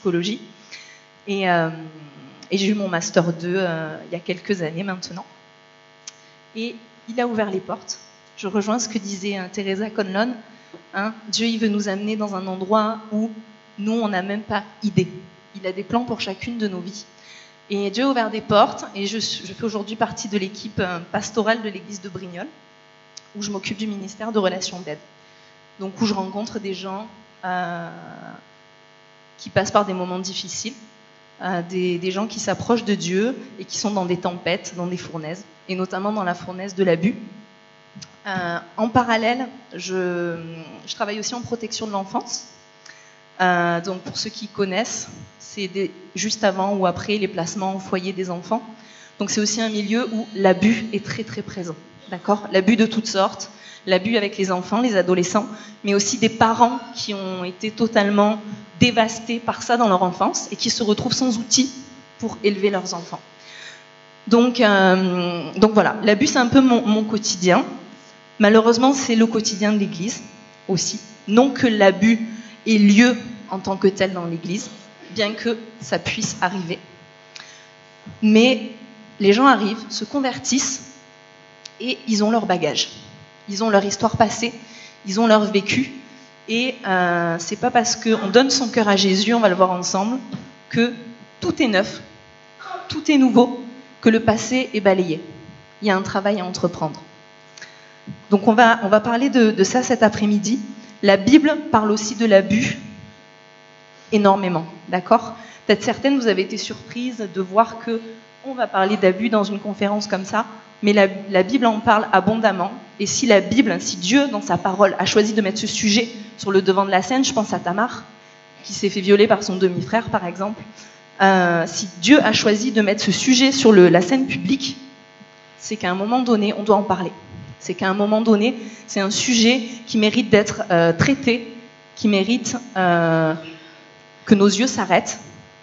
psychologie. Et j'ai eu mon Master 2 il y a quelques années maintenant. Et il a ouvert les portes. Je rejoins ce que disait Teresa Conlon. Dieu, il veut nous amener dans un endroit où nous, on n'a même pas idée. Il a des plans pour chacune de nos vies. Et Dieu a ouvert des portes. Et je fais aujourd'hui partie de l'équipe pastorale de l'église de Brignoles, où je m'occupe du ministère de relations d'aide. Donc où je rencontre des gens qui passent par des moments difficiles, des gens qui s'approchent de Dieu et qui sont dans des tempêtes, dans des fournaises, et notamment dans la fournaise de l'abus. En parallèle, je travaille aussi en protection de l'enfance. Donc pour ceux qui connaissent, c'est juste avant ou après les placements au foyer des enfants. Donc c'est aussi un milieu où l'abus est très très présent. D'accord ? L'abus de toutes sortes, l'abus avec les enfants, les adolescents, mais aussi des parents qui ont été totalement dévastés par ça dans leur enfance et qui se retrouvent sans outils pour élever leurs enfants. Donc voilà, l'abus c'est un peu mon quotidien. Malheureusement, c'est le quotidien de l'Église aussi. Non que l'abus ait lieu en tant que tel dans l'Église, bien que ça puisse arriver. Mais les gens arrivent, se convertissent et ils ont leur bagage. Ils ont leur histoire passée, ils ont leur vécu. Et c'est pas parce qu'on donne son cœur à Jésus, on va le voir ensemble, que tout est neuf, tout est nouveau, que le passé est balayé. Il y a un travail à entreprendre. Donc on va parler de ça cet après-midi. La Bible parle aussi de l'abus énormément, d'accord ? Peut-être certaines, vous avez été surprises de voir qu'on va parler d'abus dans une conférence comme ça, mais la Bible en parle abondamment. Et si Dieu, dans sa parole, a choisi de mettre ce sujet sur le devant de la scène, je pense à Tamar, qui s'est fait violer par son demi-frère, par exemple. Si Dieu a choisi de mettre ce sujet sur la scène publique, c'est qu'à un moment donné, on doit en parler. C'est qu'à un moment donné, c'est un sujet qui mérite d'être traité, qui mérite que nos yeux s'arrêtent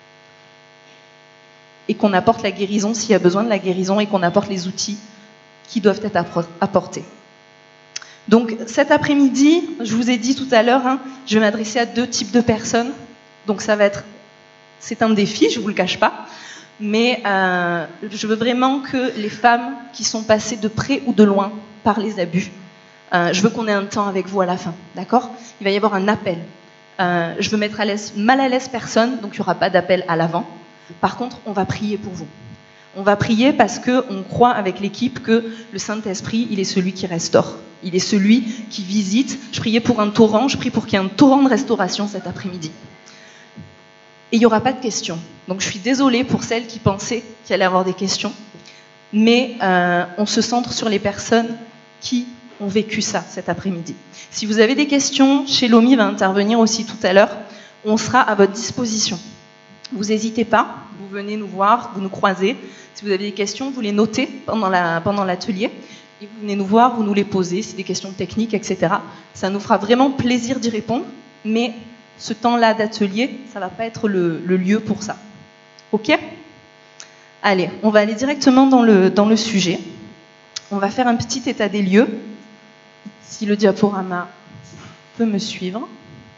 et qu'on apporte la guérison s'il y a besoin de la guérison et qu'on apporte les outils qui doivent être apportés. Donc cet après-midi, je vous ai dit tout à l'heure, je vais m'adresser à 2 types de personnes. Donc c'est un défi, je ne vous le cache pas, mais je veux vraiment que les femmes qui sont passées de près ou de loin par les abus, je veux qu'on ait un temps avec vous à la fin, d'accord ? Il va y avoir un appel. Je veux mettre mal à l'aise personne, donc il n'y aura pas d'appel à l'avant. Par contre, on va prier pour vous. On va prier parce qu'on croit avec l'équipe que le Saint-Esprit, il est celui qui restaure. Il est celui qui visite. Je priais pour un torrent, je prie pour qu'il y ait un torrent de restauration cet après-midi. Et il n'y aura pas de questions. Donc je suis désolée pour celles qui pensaient qu'il allait y avoir des questions. Mais on se centre sur les personnes qui ont vécu ça cet après-midi. Si vous avez des questions, Shelomi va intervenir aussi tout à l'heure. On sera à votre disposition. Vous n'hésitez pas, vous venez nous voir, vous nous croisez. Si vous avez des questions, vous les notez pendant l'atelier. Et vous venez nous voir, vous nous les posez, c'est des questions techniques, etc. Ça nous fera vraiment plaisir d'y répondre. Mais ce temps-là d'atelier, ça ne va pas être le lieu pour ça. Ok ? Allez, on va aller directement dans le sujet. On va faire un petit état des lieux. Si le diaporama peut me suivre.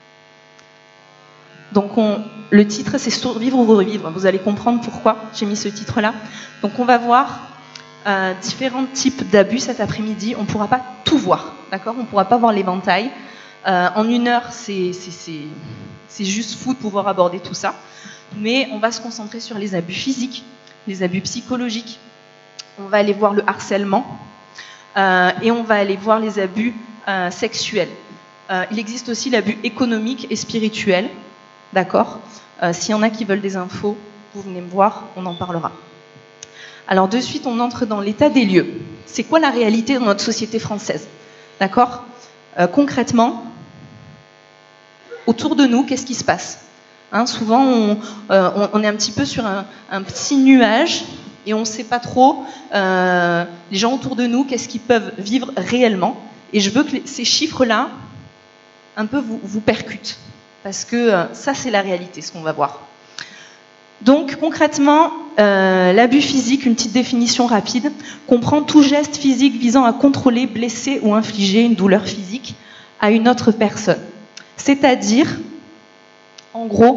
Donc le titre, c'est « Survivre ou revivre ». Vous allez comprendre pourquoi j'ai mis ce titre-là. Donc on va voir différents types d'abus cet après-midi. On ne pourra pas tout voir, d'accord ? On ne pourra pas voir l'éventail. En 1 heure, c'est juste fou de pouvoir aborder tout ça. Mais on va se concentrer sur les abus physiques, les abus psychologiques. On va aller voir le harcèlement et on va aller voir les abus sexuels. Il existe aussi l'abus économique et spirituel. D'accord ? S'il y en a qui veulent des infos, vous venez me voir, on en parlera. Alors de suite, on entre dans l'état des lieux. C'est quoi la réalité dans notre société française ? D'accord ? Concrètement, autour de nous, qu'est-ce qui se passe ? Souvent, on est un petit peu sur un petit nuage et on ne sait pas trop les gens autour de nous, qu'est-ce qu'ils peuvent vivre réellement. Et je veux que ces chiffres-là, un peu vous percutent. Parce que ça, c'est la réalité, ce qu'on va voir. Donc, concrètement, l'abus physique, une petite définition rapide, comprend tout geste physique visant à contrôler, blesser ou infliger une douleur physique à une autre personne. C'est-à-dire, en gros,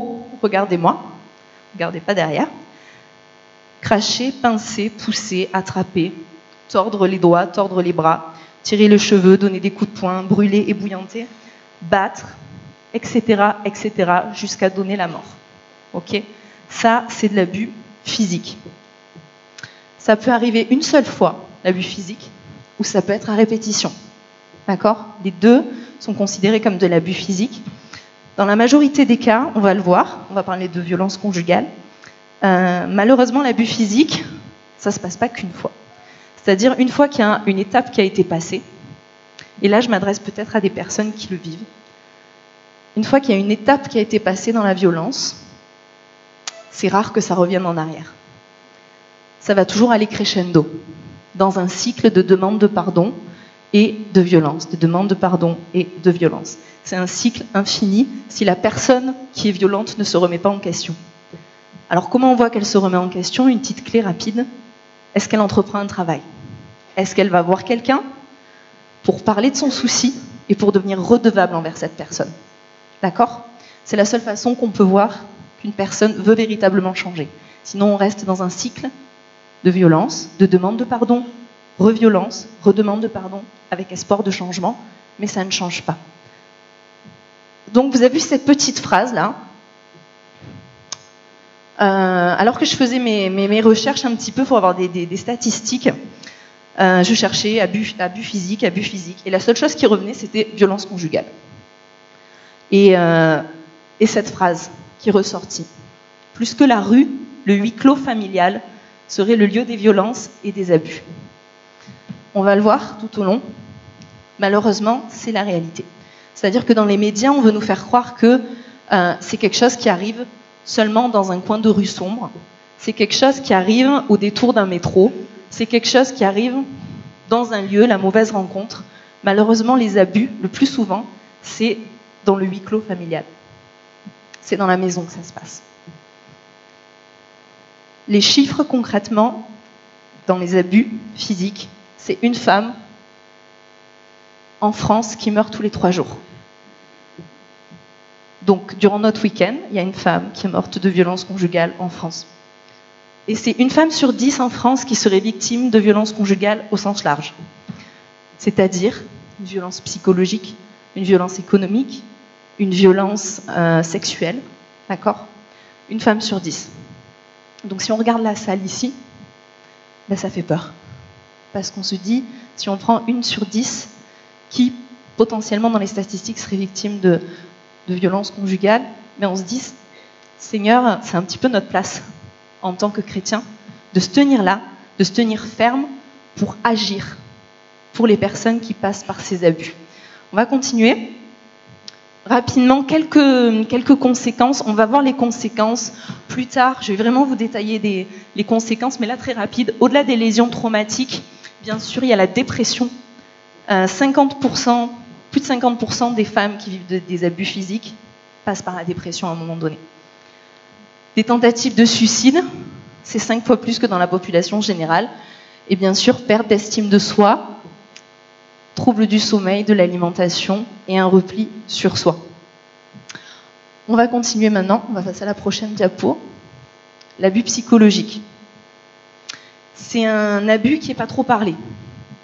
regardez-moi, regardez pas derrière. Cracher, pincer, pousser, attraper, tordre les doigts, tordre les bras, tirer le cheveu, donner des coups de poing, brûler, ébouillanter, battre, etc., etc., jusqu'à donner la mort. Ok ? Ça, c'est de l'abus physique. Ça peut arriver une seule fois, l'abus physique, ou ça peut être à répétition. D'accord ? Les deux sont considérés comme de l'abus physique. Dans la majorité des cas, on va le voir, on va parler de violence conjugale. Malheureusement, l'abus physique, ça ne se passe pas qu'une fois. C'est-à-dire une fois qu'il y a une étape qui a été passée, et là je m'adresse peut-être à des personnes qui le vivent, une fois qu'il y a une étape qui a été passée dans la violence, c'est rare que ça revienne en arrière. Ça va toujours aller crescendo, dans un cycle de demande de pardon et de violence, de demande de pardon et de violence. C'est un cycle infini si la personne qui est violente ne se remet pas en question. Alors comment on voit qu'elle se remet en question ? Une petite clé rapide. Est-ce qu'elle entreprend un travail ? Est-ce qu'elle va voir quelqu'un pour parler de son souci et pour devenir redevable envers cette personne ? D'accord ? C'est la seule façon qu'on peut voir qu'une personne veut véritablement changer. Sinon, on reste dans un cycle de violence, de demande de pardon, reviolence, redemande de pardon, avec espoir de changement, mais ça ne change pas. Donc, vous avez vu cette petite phrase-là. Alors que je faisais mes recherches un petit peu pour avoir des statistiques, je cherchais abus physique, et la seule chose qui revenait, c'était violence conjugale. Et cette phrase qui est ressortie. Plus que la rue, le huis clos familial serait le lieu des violences et des abus. On va le voir tout au long. Malheureusement, c'est la réalité. C'est-à-dire que dans les médias, on veut nous faire croire que c'est quelque chose qui arrive seulement dans un coin de rue sombre. C'est quelque chose qui arrive au détour d'un métro. C'est quelque chose qui arrive dans un lieu, la mauvaise rencontre. Malheureusement, les abus, le plus souvent, c'est dans le huis clos familial. C'est dans la maison que ça se passe. Les chiffres concrètement, dans les abus physiques, c'est une femme en France qui meurt tous les 3 jours. Donc, durant notre week-end, il y a une femme qui est morte de violence conjugale en France. Et c'est une femme sur 10 en France qui serait victime de violence conjugale au sens large. C'est-à-dire une violence psychologique, une violence économique, une violence sexuelle, d'accord ? Une femme sur 10. Donc si on regarde la salle ici, ben ça fait peur. Parce qu'on se dit, si on prend une sur 10 qui, potentiellement dans les statistiques, serait victime de violence conjugale, mais on se dit, Seigneur, c'est un petit peu notre place en tant que chrétien, de se tenir là, de se tenir ferme pour agir pour les personnes qui passent par ces abus. On va continuer. Rapidement, quelques conséquences. On va voir les conséquences plus tard. Je vais vraiment vous détailler les conséquences, mais là, très rapide. Au-delà des lésions traumatiques, bien sûr, il y a la dépression. 50%, plus de 50% des femmes qui vivent des abus physiques passent par la dépression à un moment donné. Des tentatives de suicide, c'est 5 fois plus que dans la population générale. Et bien sûr, perte d'estime de soi, troubles du sommeil, de l'alimentation et un repli sur soi. On va continuer maintenant, on va passer à la prochaine diapo. L'abus psychologique. C'est un abus qui n'est pas trop parlé. D'accord ?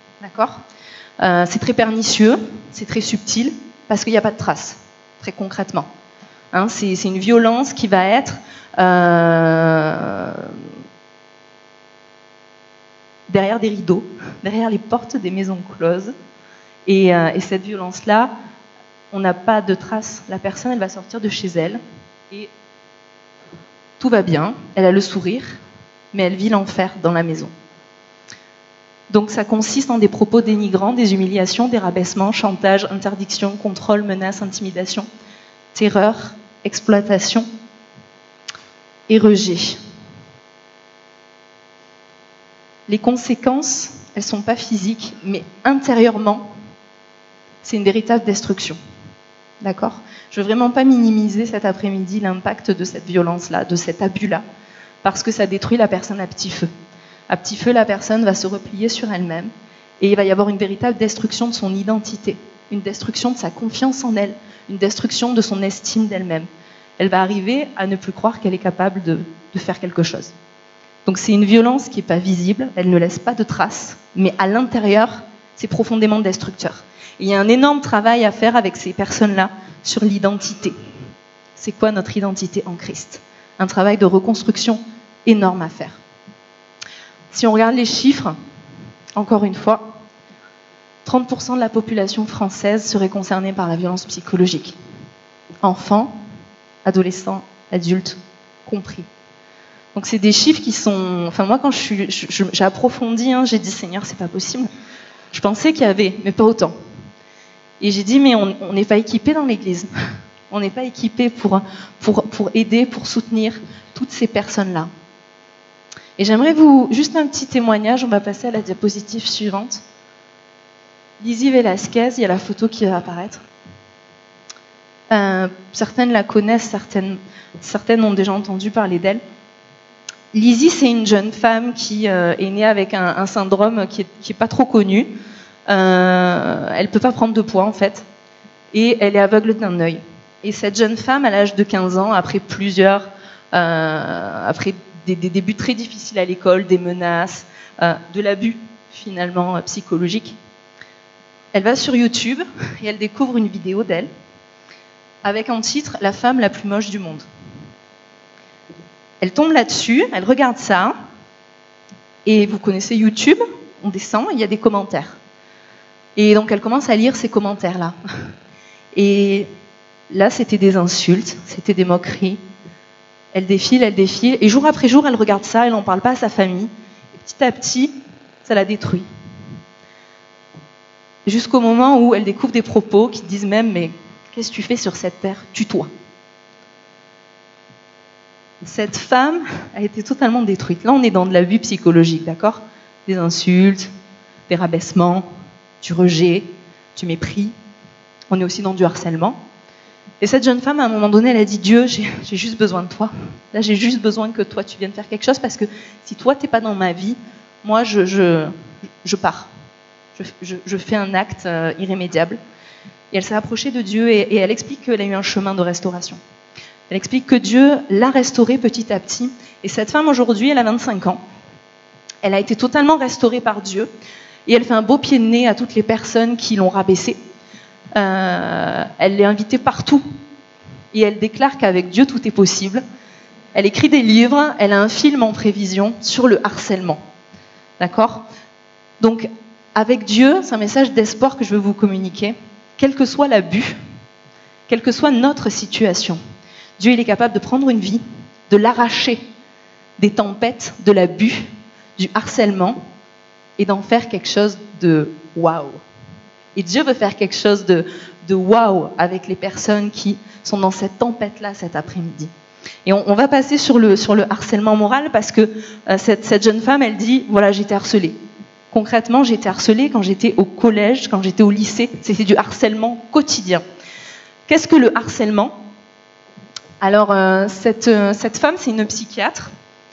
C'est très pernicieux, c'est très subtil, parce qu'il n'y a pas de traces, très concrètement. C'est une violence qui va être derrière des rideaux, derrière les portes des maisons closes. Et cette violence-là, on n'a pas de traces. La personne, elle va sortir de chez elle et tout va bien. Elle a le sourire, mais elle vit l'enfer dans la maison. Donc ça consiste en des propos dénigrants, des humiliations, des rabaissements, chantage, interdiction, contrôle, menace, intimidation, terreur, exploitation et rejet. Les conséquences, elles ne sont pas physiques, mais intérieurement, c'est une véritable destruction. D'accord ? Je ne veux vraiment pas minimiser cet après-midi l'impact de cette violence-là, de cet abus-là, parce que ça détruit la personne à petit feu. À petit feu, la personne va se replier sur elle-même et il va y avoir une véritable destruction de son identité, une destruction de sa confiance en elle, une destruction de son estime d'elle-même. elle va arriver à ne plus croire qu'elle est capable de faire quelque chose. Donc c'est une violence qui n'est pas visible, elle ne laisse pas de traces, mais à l'intérieur, c'est profondément destructeur. Et il y a un énorme travail à faire avec ces personnes-là sur l'identité. C'est quoi notre identité en Christ? Un travail de reconstruction énorme à faire. Si on regarde les chiffres, encore une fois, 30% de la population française serait concernée par la violence psychologique. Enfants, adolescents, adultes, compris. Donc c'est des chiffres qui sont... Enfin moi quand j'ai approfondi, j'ai dit Seigneur c'est pas possible. Je pensais qu'il y avait, mais pas autant. Et j'ai dit mais on n'est pas équipé dans l'église. On n'est pas équipé pour aider, pour soutenir toutes ces personnes-là. Et j'aimerais juste un petit témoignage, on va passer à la diapositive suivante. Lizzie Velasquez, il y a la photo qui va apparaître. Certaines la connaissent, certaines ont déjà entendu parler d'elle. Lizzie, c'est une jeune femme qui est née avec un syndrome qui est pas trop connu. Elle peut pas prendre de poids en fait, et elle est aveugle d'un œil. Et cette jeune femme, à l'âge de 15 ans, après des débuts très difficiles à l'école, des menaces, de l'abus finalement psychologique, elle va sur YouTube et elle découvre une vidéo d'elle avec en titre « La femme la plus moche du monde ». Elle tombe là-dessus, elle regarde ça, et vous connaissez YouTube, on descend, il y a des commentaires. Et donc elle commence à lire ces commentaires-là. Et là, c'était des insultes, c'était des moqueries. Elle défile, et jour après jour, elle regarde ça, elle n'en parle pas à sa famille. Et petit à petit, ça la détruit. Jusqu'au moment où elle découvre des propos qui disent même « Mais qu'est-ce que tu fais sur cette terre? Tue-toi ». Cette femme a été totalement détruite. Là, on est dans de l'abus psychologique, d'accord? Des insultes, des rabaissements, du rejet, du mépris. On est aussi dans du harcèlement. Et cette jeune femme, à un moment donné, elle a dit « Dieu, j'ai juste besoin de toi. Là, j'ai juste besoin que toi, tu viennes faire quelque chose parce que si toi, tu n'es pas dans ma vie, moi, je pars. Je fais un acte irrémédiable. » Et elle s'est approchée de Dieu et elle explique qu'elle a eu un chemin de restauration. Elle explique que Dieu l'a restaurée petit à petit. Et cette femme, aujourd'hui, elle a 25 ans. Elle a été totalement restaurée par Dieu. Et elle fait un beau pied de nez à toutes les personnes qui l'ont rabaissée. Elle l'est invitée partout. Et elle déclare qu'avec Dieu, tout est possible. Elle écrit des livres. Elle a un film en prévision sur le harcèlement. D'accord? Donc, avec Dieu, c'est un message d'espoir que je veux vous communiquer. Quel que soit l'abus, quelle que soit notre situation, Dieu, il est capable de prendre une vie, de l'arracher des tempêtes, de l'abus, du harcèlement, et d'en faire quelque chose de waouh. Et Dieu veut faire quelque chose de waouh avec les personnes qui sont dans cette tempête-là cet après-midi. Et on va passer sur le harcèlement moral parce que cette jeune femme, elle dit, voilà, j'ai été harcelée. Concrètement, j'ai été harcelée quand j'étais au collège, quand j'étais au lycée. C'était du harcèlement quotidien. Qu'est-ce que le harcèlement ? Alors, cette femme, c'est une psychiatre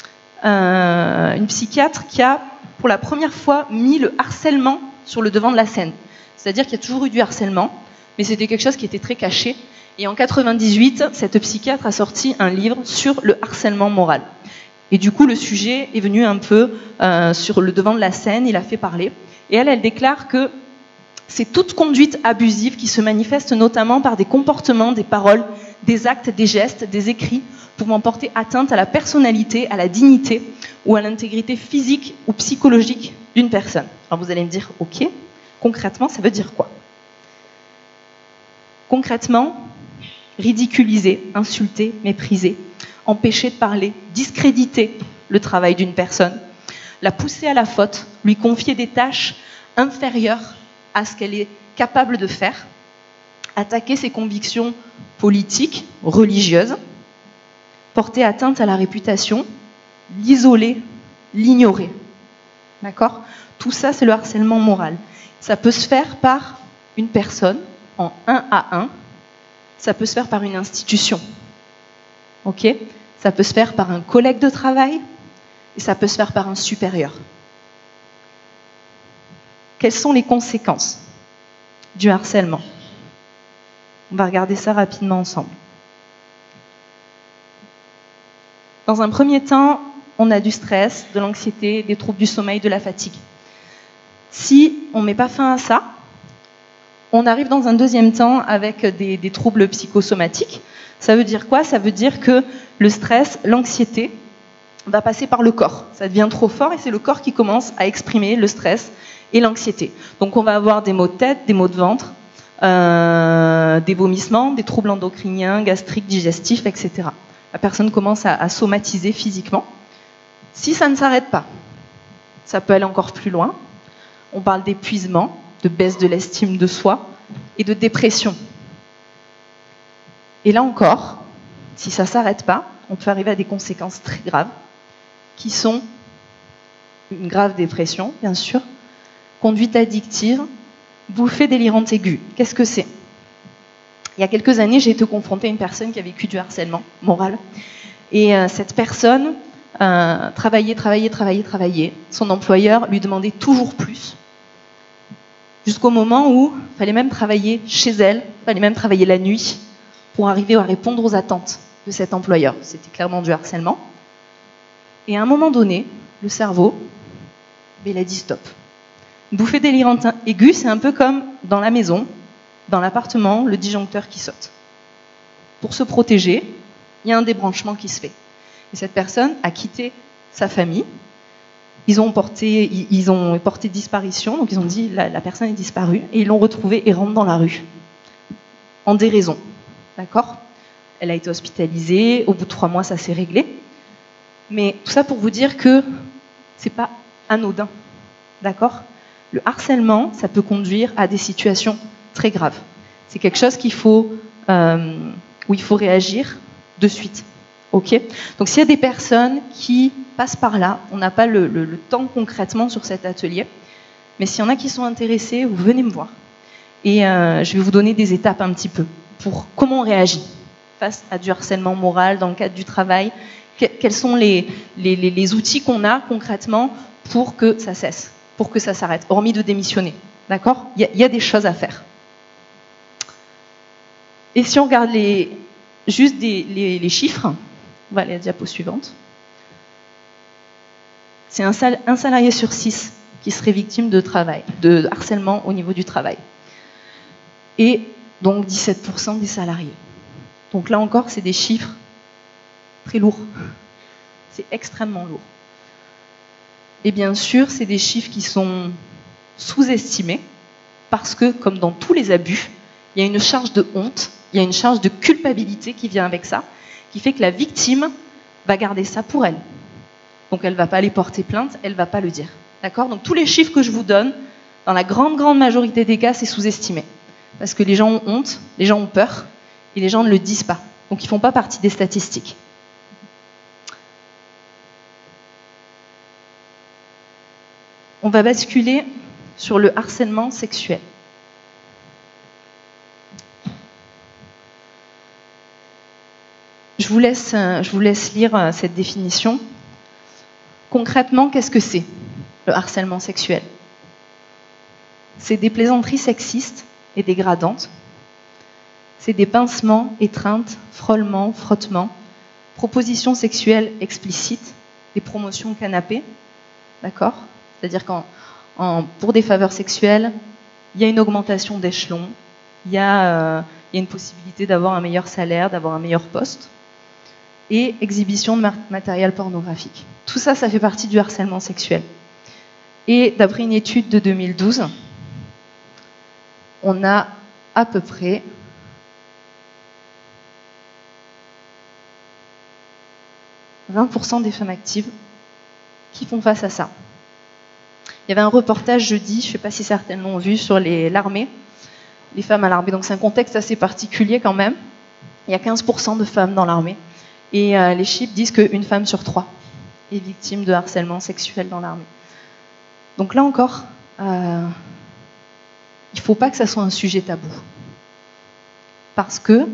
qui a, pour la première fois, mis le harcèlement sur le devant de la scène. C'est-à-dire qu'il y a toujours eu du harcèlement, mais c'était quelque chose qui était très caché. Et en 98, cette psychiatre a sorti un livre sur le harcèlement moral. Et du coup, le sujet est venu un peu sur le devant de la scène, il a fait parler. Et elle déclare que c'est toute conduite abusive qui se manifeste notamment par des comportements, des paroles, des actes, des gestes, des écrits pouvant porter atteinte à la personnalité, à la dignité ou à l'intégrité physique ou psychologique d'une personne. Alors vous allez me dire, ok, concrètement, ça veut dire quoi? Concrètement, ridiculiser, insulter, mépriser, empêcher de parler, discréditer le travail d'une personne, la pousser à la faute, lui confier des tâches inférieures à ce qu'elle est capable de faire, attaquer ses convictions politiques, religieuses, porter atteinte à la réputation, l'isoler, l'ignorer. D'accord ? Tout ça, c'est le harcèlement moral. Ça peut se faire par une personne, en 1 à 1. Ça peut se faire par une institution. Ok ? Ça peut se faire par un collègue de travail et ça peut se faire par un supérieur. Quelles sont les conséquences du harcèlement ? On va regarder ça rapidement ensemble. Dans un premier temps, on a du stress, de l'anxiété, des troubles du sommeil, de la fatigue. Si on ne met pas fin à ça, on arrive dans un deuxième temps avec des troubles psychosomatiques. Ça veut dire quoi? Ça veut dire que le stress, l'anxiété va passer par le corps. Ça devient trop fort et c'est le corps qui commence à exprimer le stress et l'anxiété. Donc on va avoir des maux de tête, des maux de ventre, des vomissements, des troubles endocriniens, gastriques, digestifs, etc. La personne commence à somatiser physiquement. Si ça ne s'arrête pas, ça peut aller encore plus loin. On parle d'épuisement, de baisse de l'estime de soi et de dépression. Et là encore, si ça ne s'arrête pas, on peut arriver à des conséquences très graves, qui sont une grave dépression, bien sûr, conduite addictive, bouffée délirante aiguë. Qu'est-ce que c'est? Il y a quelques années, j'ai été confrontée à une personne qui a vécu du harcèlement moral. Et cette personne travaillait. Son employeur lui demandait toujours plus, jusqu'au moment où il fallait même travailler chez elle, il fallait même travailler la nuit pour arriver à répondre aux attentes de cet employeur. C'était clairement du harcèlement. Et à un moment donné, le cerveau, il a dit stop. Une bouffée délirante aiguë, c'est un peu comme dans la maison, dans l'appartement, le disjoncteur qui saute. Pour se protéger, il y a un débranchement qui se fait. Et cette personne a quitté sa famille. Ils ont porté disparition, donc ils ont dit la personne est disparue, et ils l'ont retrouvée errante dans la rue, en déraison. D'accord? Elle a été hospitalisée, au bout de 3 mois, ça s'est réglé. Mais tout ça pour vous dire que c'est pas anodin. D'accord? Le harcèlement, ça peut conduire à des situations très graves. C'est quelque chose où il faut réagir de suite. Ok? Donc s'il y a des personnes qui passent par là, on n'a pas le temps concrètement sur cet atelier, mais s'il y en a qui sont intéressés, vous venez me voir. Et je vais vous donner des étapes un petit peu pour comment on réagit face à du harcèlement moral dans le cadre du travail. Quels sont les outils qu'on a concrètement pour que ça cesse, pour que ça s'arrête, hormis de démissionner. D'accord? Il y a des choses à faire. Et si on regarde juste les chiffres, on va aller à la diapo suivante. C'est un salarié sur 6 qui serait victime de harcèlement au niveau du travail. Et donc 17% des salariés. Donc là encore, c'est des chiffres très lourds. C'est extrêmement lourd. Et bien sûr, c'est des chiffres qui sont sous-estimés parce que, comme dans tous les abus, il y a une charge de honte, il y a une charge de culpabilité qui vient avec ça, qui fait que la victime va garder ça pour elle. Donc elle ne va pas aller porter plainte, elle ne va pas le dire. D'accord? Donc tous les chiffres que je vous donne, dans la grande majorité des cas, c'est sous-estimé. Parce que les gens ont honte, les gens ont peur, et les gens ne le disent pas. Donc ils ne font pas partie des statistiques. On va basculer sur le harcèlement sexuel. Je vous laisse lire cette définition. Concrètement, qu'est-ce que c'est, le harcèlement sexuel? C'est des plaisanteries sexistes et dégradantes. C'est des pincements, étreintes, frôlements, frottements, propositions sexuelles explicites, des promotions canapé. D'accord? C'est-à-dire pour des faveurs sexuelles, il y a une augmentation d'échelon, il y a une possibilité d'avoir un meilleur salaire, d'avoir un meilleur poste, et exhibition de matériel pornographique. Tout ça, ça fait partie du harcèlement sexuel. Et d'après une étude de 2012, on a à peu près 20% des femmes actives qui font face à ça. Il y avait un reportage jeudi, je ne sais pas si certaines l'ont vu, sur l'armée, les femmes à l'armée. Donc c'est un contexte assez particulier quand même. Il y a 15% de femmes dans l'armée. Et les chiffres disent qu'une femme sur 3 est victime de harcèlement sexuel dans l'armée. Donc là encore, il ne faut pas que ça soit un sujet tabou. Parce que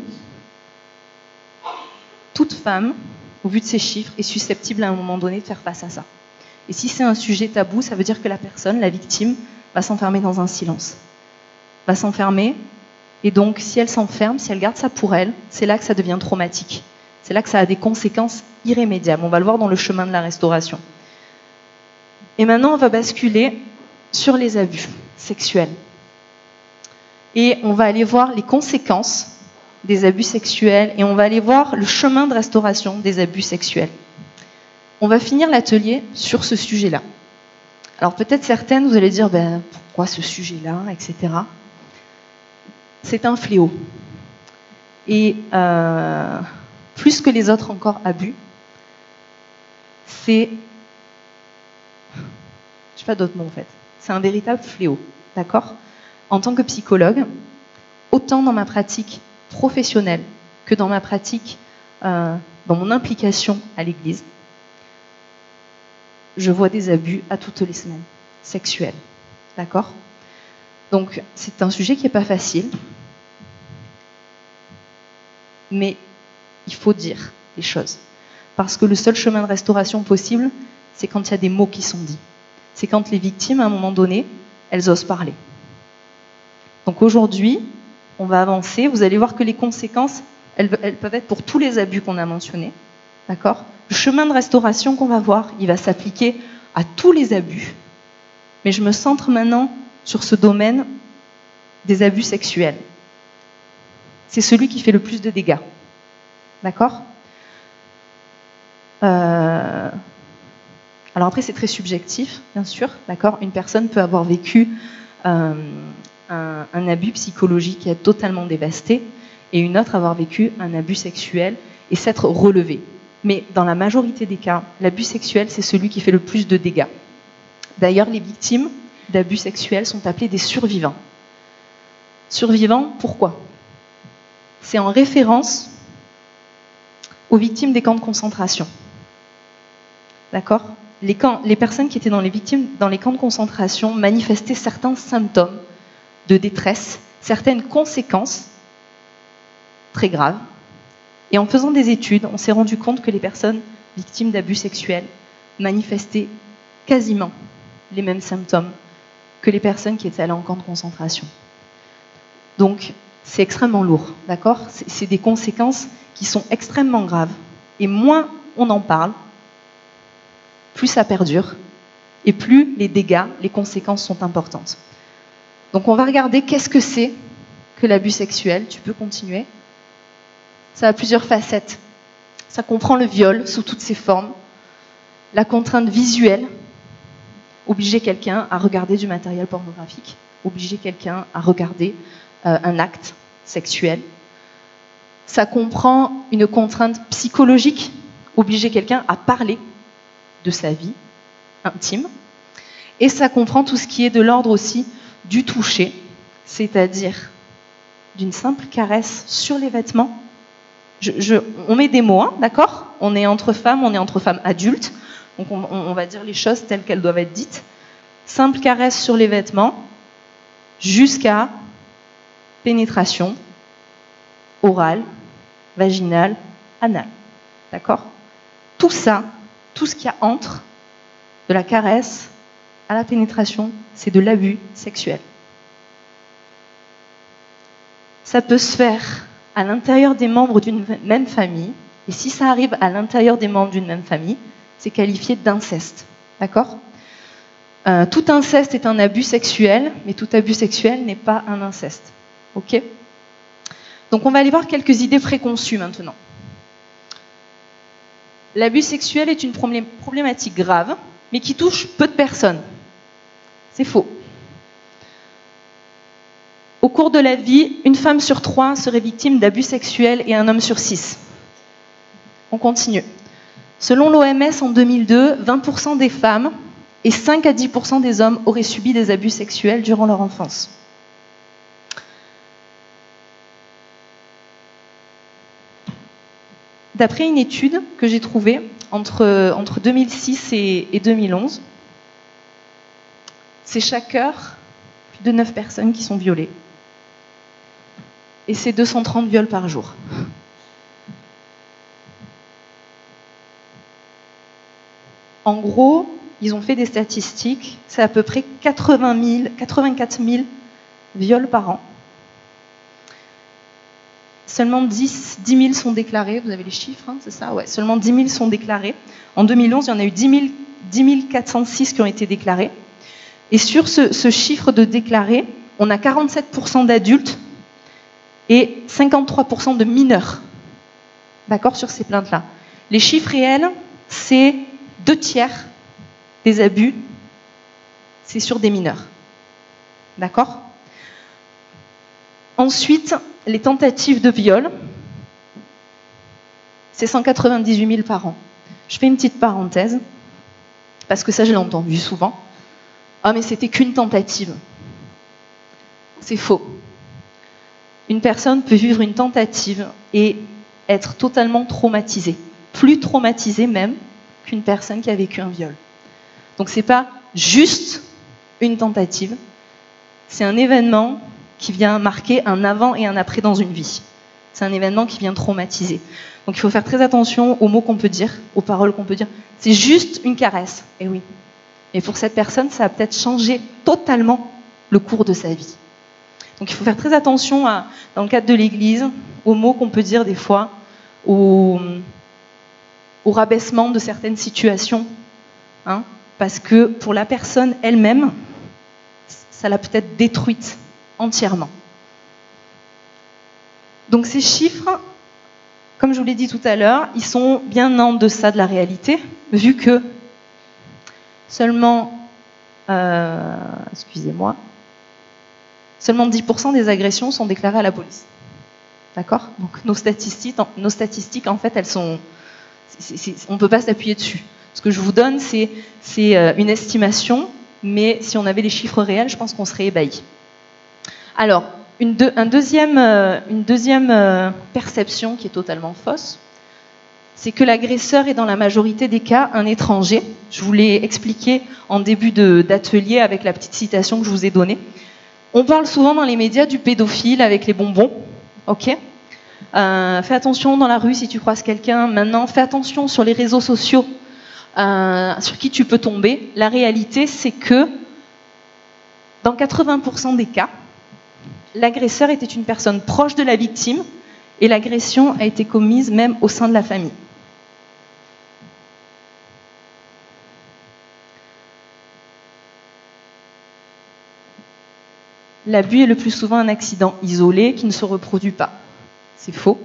toute femme, au vu de ces chiffres, est susceptible à un moment donné de faire face à ça. Et si c'est un sujet tabou, ça veut dire que la personne, la victime, va s'enfermer dans un silence. Va s'enfermer, et donc si elle s'enferme, si elle garde ça pour elle, c'est là que ça devient traumatique. C'est là que ça a des conséquences irrémédiables. On va le voir dans le chemin de la restauration. Et maintenant, on va basculer sur les abus sexuels. Et on va aller voir les conséquences des abus sexuels et on va aller voir le chemin de restauration des abus sexuels. On va finir l'atelier sur ce sujet-là. Alors peut-être certaines, vous allez dire, pourquoi ce sujet-là, etc. C'est un fléau. Et plus que les autres encore abus, c'est... Je n'ai pas d'autres mots en fait. C'est un véritable fléau, d'accord ? En tant que psychologue, autant dans ma pratique professionnelle que dans ma pratique, dans mon implication à l'Église, je vois des abus à toutes les semaines, sexuels, d'accord ? Donc c'est un sujet qui n'est pas facile, mais il faut dire les choses. Parce que le seul chemin de restauration possible, c'est quand il y a des mots qui sont dits. C'est quand les victimes, à un moment donné, elles osent parler. Donc aujourd'hui, on va avancer. Vous allez voir que les conséquences, elles peuvent être pour tous les abus qu'on a mentionnés. D'accord ? Le chemin de restauration qu'on va voir, il va s'appliquer à tous les abus. Mais je me centre maintenant sur ce domaine des abus sexuels. C'est celui qui fait le plus de dégâts. D'accord ? Alors après, c'est très subjectif, bien sûr. D'accord ? Une personne peut avoir vécu un abus psychologique qui est totalement dévasté, et une autre avoir vécu un abus sexuel et s'être relevé. Mais dans la majorité des cas, l'abus sexuel, c'est celui qui fait le plus de dégâts. D'ailleurs, les victimes d'abus sexuels sont appelées des survivants. Survivants, pourquoi ? C'est en référence aux victimes des camps de concentration. D'accord ? Les personnes qui étaient dans les camps de concentration manifestaient certains symptômes de détresse, certaines conséquences très graves. Et en faisant des études, on s'est rendu compte que les personnes victimes d'abus sexuels manifestaient quasiment les mêmes symptômes que les personnes qui étaient allées en camp de concentration. Donc, c'est extrêmement lourd, d'accord ? C'est des conséquences qui sont extrêmement graves. Et moins on en parle, plus ça perdure, et plus les dégâts, les conséquences sont importantes. Donc on va regarder qu'est-ce que c'est que l'abus sexuel. Tu peux continuer. Ça a plusieurs facettes. Ça comprend le viol sous toutes ses formes, la contrainte visuelle, obliger quelqu'un à regarder du matériel pornographique, obliger quelqu'un à regarder un acte sexuel. Ça comprend une contrainte psychologique, obliger quelqu'un à parler de sa vie intime. Et ça comprend tout ce qui est de l'ordre aussi du toucher, c'est-à-dire d'une simple caresse sur les vêtements. On met des mots, hein, d'accord ? On est entre femmes adultes, donc on va dire les choses telles qu'elles doivent être dites. Simple caresse sur les vêtements, jusqu'à pénétration orale, vaginale, anale. D'accord ? Tout ça, tout ce qu'il y a entre, de la caresse à la pénétration, c'est de l'abus sexuel. Ça peut se faire à l'intérieur des membres d'une même famille, et si ça arrive à l'intérieur des membres d'une même famille, c'est qualifié d'inceste. D'accord ? Tout inceste est un abus sexuel, mais tout abus sexuel n'est pas un inceste. Ok ? Donc on va aller voir quelques idées préconçues maintenant. L'abus sexuel est une problématique grave, mais qui touche peu de personnes. C'est faux. Au cours de la vie, une femme sur 3 serait victime d'abus sexuels et un homme sur 6. On continue. Selon l'OMS, en 2002, 20% des femmes et 5 à 10% des hommes auraient subi des abus sexuels durant leur enfance. D'après une étude que j'ai trouvée entre 2006 et 2011, c'est chaque heure plus de 9 personnes qui sont violées. Et c'est 230 viols par jour. En gros, ils ont fait des statistiques, c'est à peu près 84 000 viols par an. seulement 10 000 sont déclarés. Vous avez les chiffres, hein, c'est ça? Ouais, seulement 10 000 sont déclarés. En 2011, il y en a eu 10 406 qui ont été déclarés. Et sur ce chiffre de déclarés, on a 47% d'adultes et 53% de mineurs. D'accord, sur ces plaintes-là. Les chiffres réels, c'est 2/3 des abus, c'est sur des mineurs. D'accord? Ensuite, les tentatives de viol, c'est 198 000 par an. Je fais une petite parenthèse, parce que ça, je l'ai entendu souvent. Ah, mais c'était qu'une tentative. C'est faux. Une personne peut vivre une tentative et être totalement traumatisée. Plus traumatisée même qu'une personne qui a vécu un viol. Donc c'est pas juste une tentative, c'est un événement qui vient marquer un avant et un après dans une vie. C'est un événement qui vient traumatiser. Donc il faut faire très attention aux mots qu'on peut dire, aux paroles qu'on peut dire. C'est juste une caresse, et oui. Et pour cette personne, ça a peut-être changé totalement le cours de sa vie. Donc il faut faire très attention, dans le cadre de l'Église, aux mots qu'on peut dire des fois, au rabaissement de certaines situations. Hein, parce que pour la personne elle-même, ça l'a peut-être détruite entièrement. Donc ces chiffres, comme je vous l'ai dit tout à l'heure, ils sont bien en deçà de la réalité, vu que seulement 10% des agressions sont déclarées à la police. D'accord? Donc nos statistiques, en fait, elles sont... on ne peut pas s'appuyer dessus. Ce que je vous donne, c'est une estimation, mais si on avait les chiffres réels, je pense qu'on serait ébahis. Alors, une deuxième perception qui est totalement fausse, c'est que l'agresseur est dans la majorité des cas un étranger. Je vous l'ai expliqué en début d'atelier avec la petite citation que je vous ai donnée. On parle souvent dans les médias du pédophile avec les bonbons, ok ? Fais attention dans la rue si tu croises quelqu'un. Maintenant, fais attention sur les réseaux sociaux sur qui tu peux tomber. La réalité, c'est que dans 80% des cas, l'agresseur était une personne proche de la victime et l'agression a été commise même au sein de la famille. L'abus est le plus souvent un accident isolé qui ne se reproduit pas. C'est faux.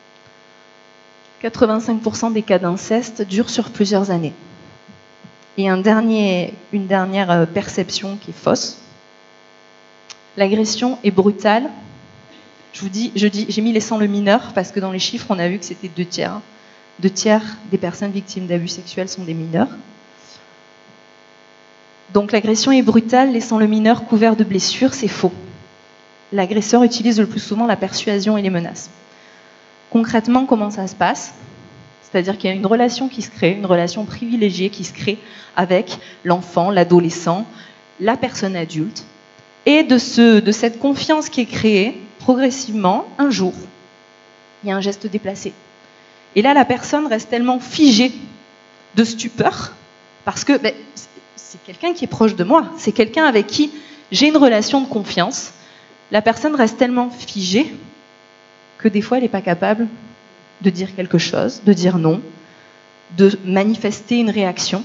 85% des cas d'inceste durent sur plusieurs années. Et une dernière perception qui est fausse. L'agression est brutale. J'ai mis les sans le mineur parce que dans les chiffres, on a vu que c'était 2/3. 2/3 des personnes victimes d'abus sexuels sont des mineurs. Donc l'agression est brutale, laissant le mineur couvert de blessures, c'est faux. L'agresseur utilise le plus souvent la persuasion et les menaces. Concrètement, comment ça se passe ? C'est-à-dire qu'il y a une relation qui se crée, une relation privilégiée qui se crée avec l'enfant, l'adolescent, la personne adulte. Et de cette confiance qui est créée, progressivement, un jour, il y a un geste déplacé. Et là, la personne reste tellement figée de stupeur, parce que c'est quelqu'un qui est proche de moi, c'est quelqu'un avec qui j'ai une relation de confiance. La personne reste tellement figée que des fois, elle n'est pas capable de dire quelque chose, de dire non, de manifester une réaction.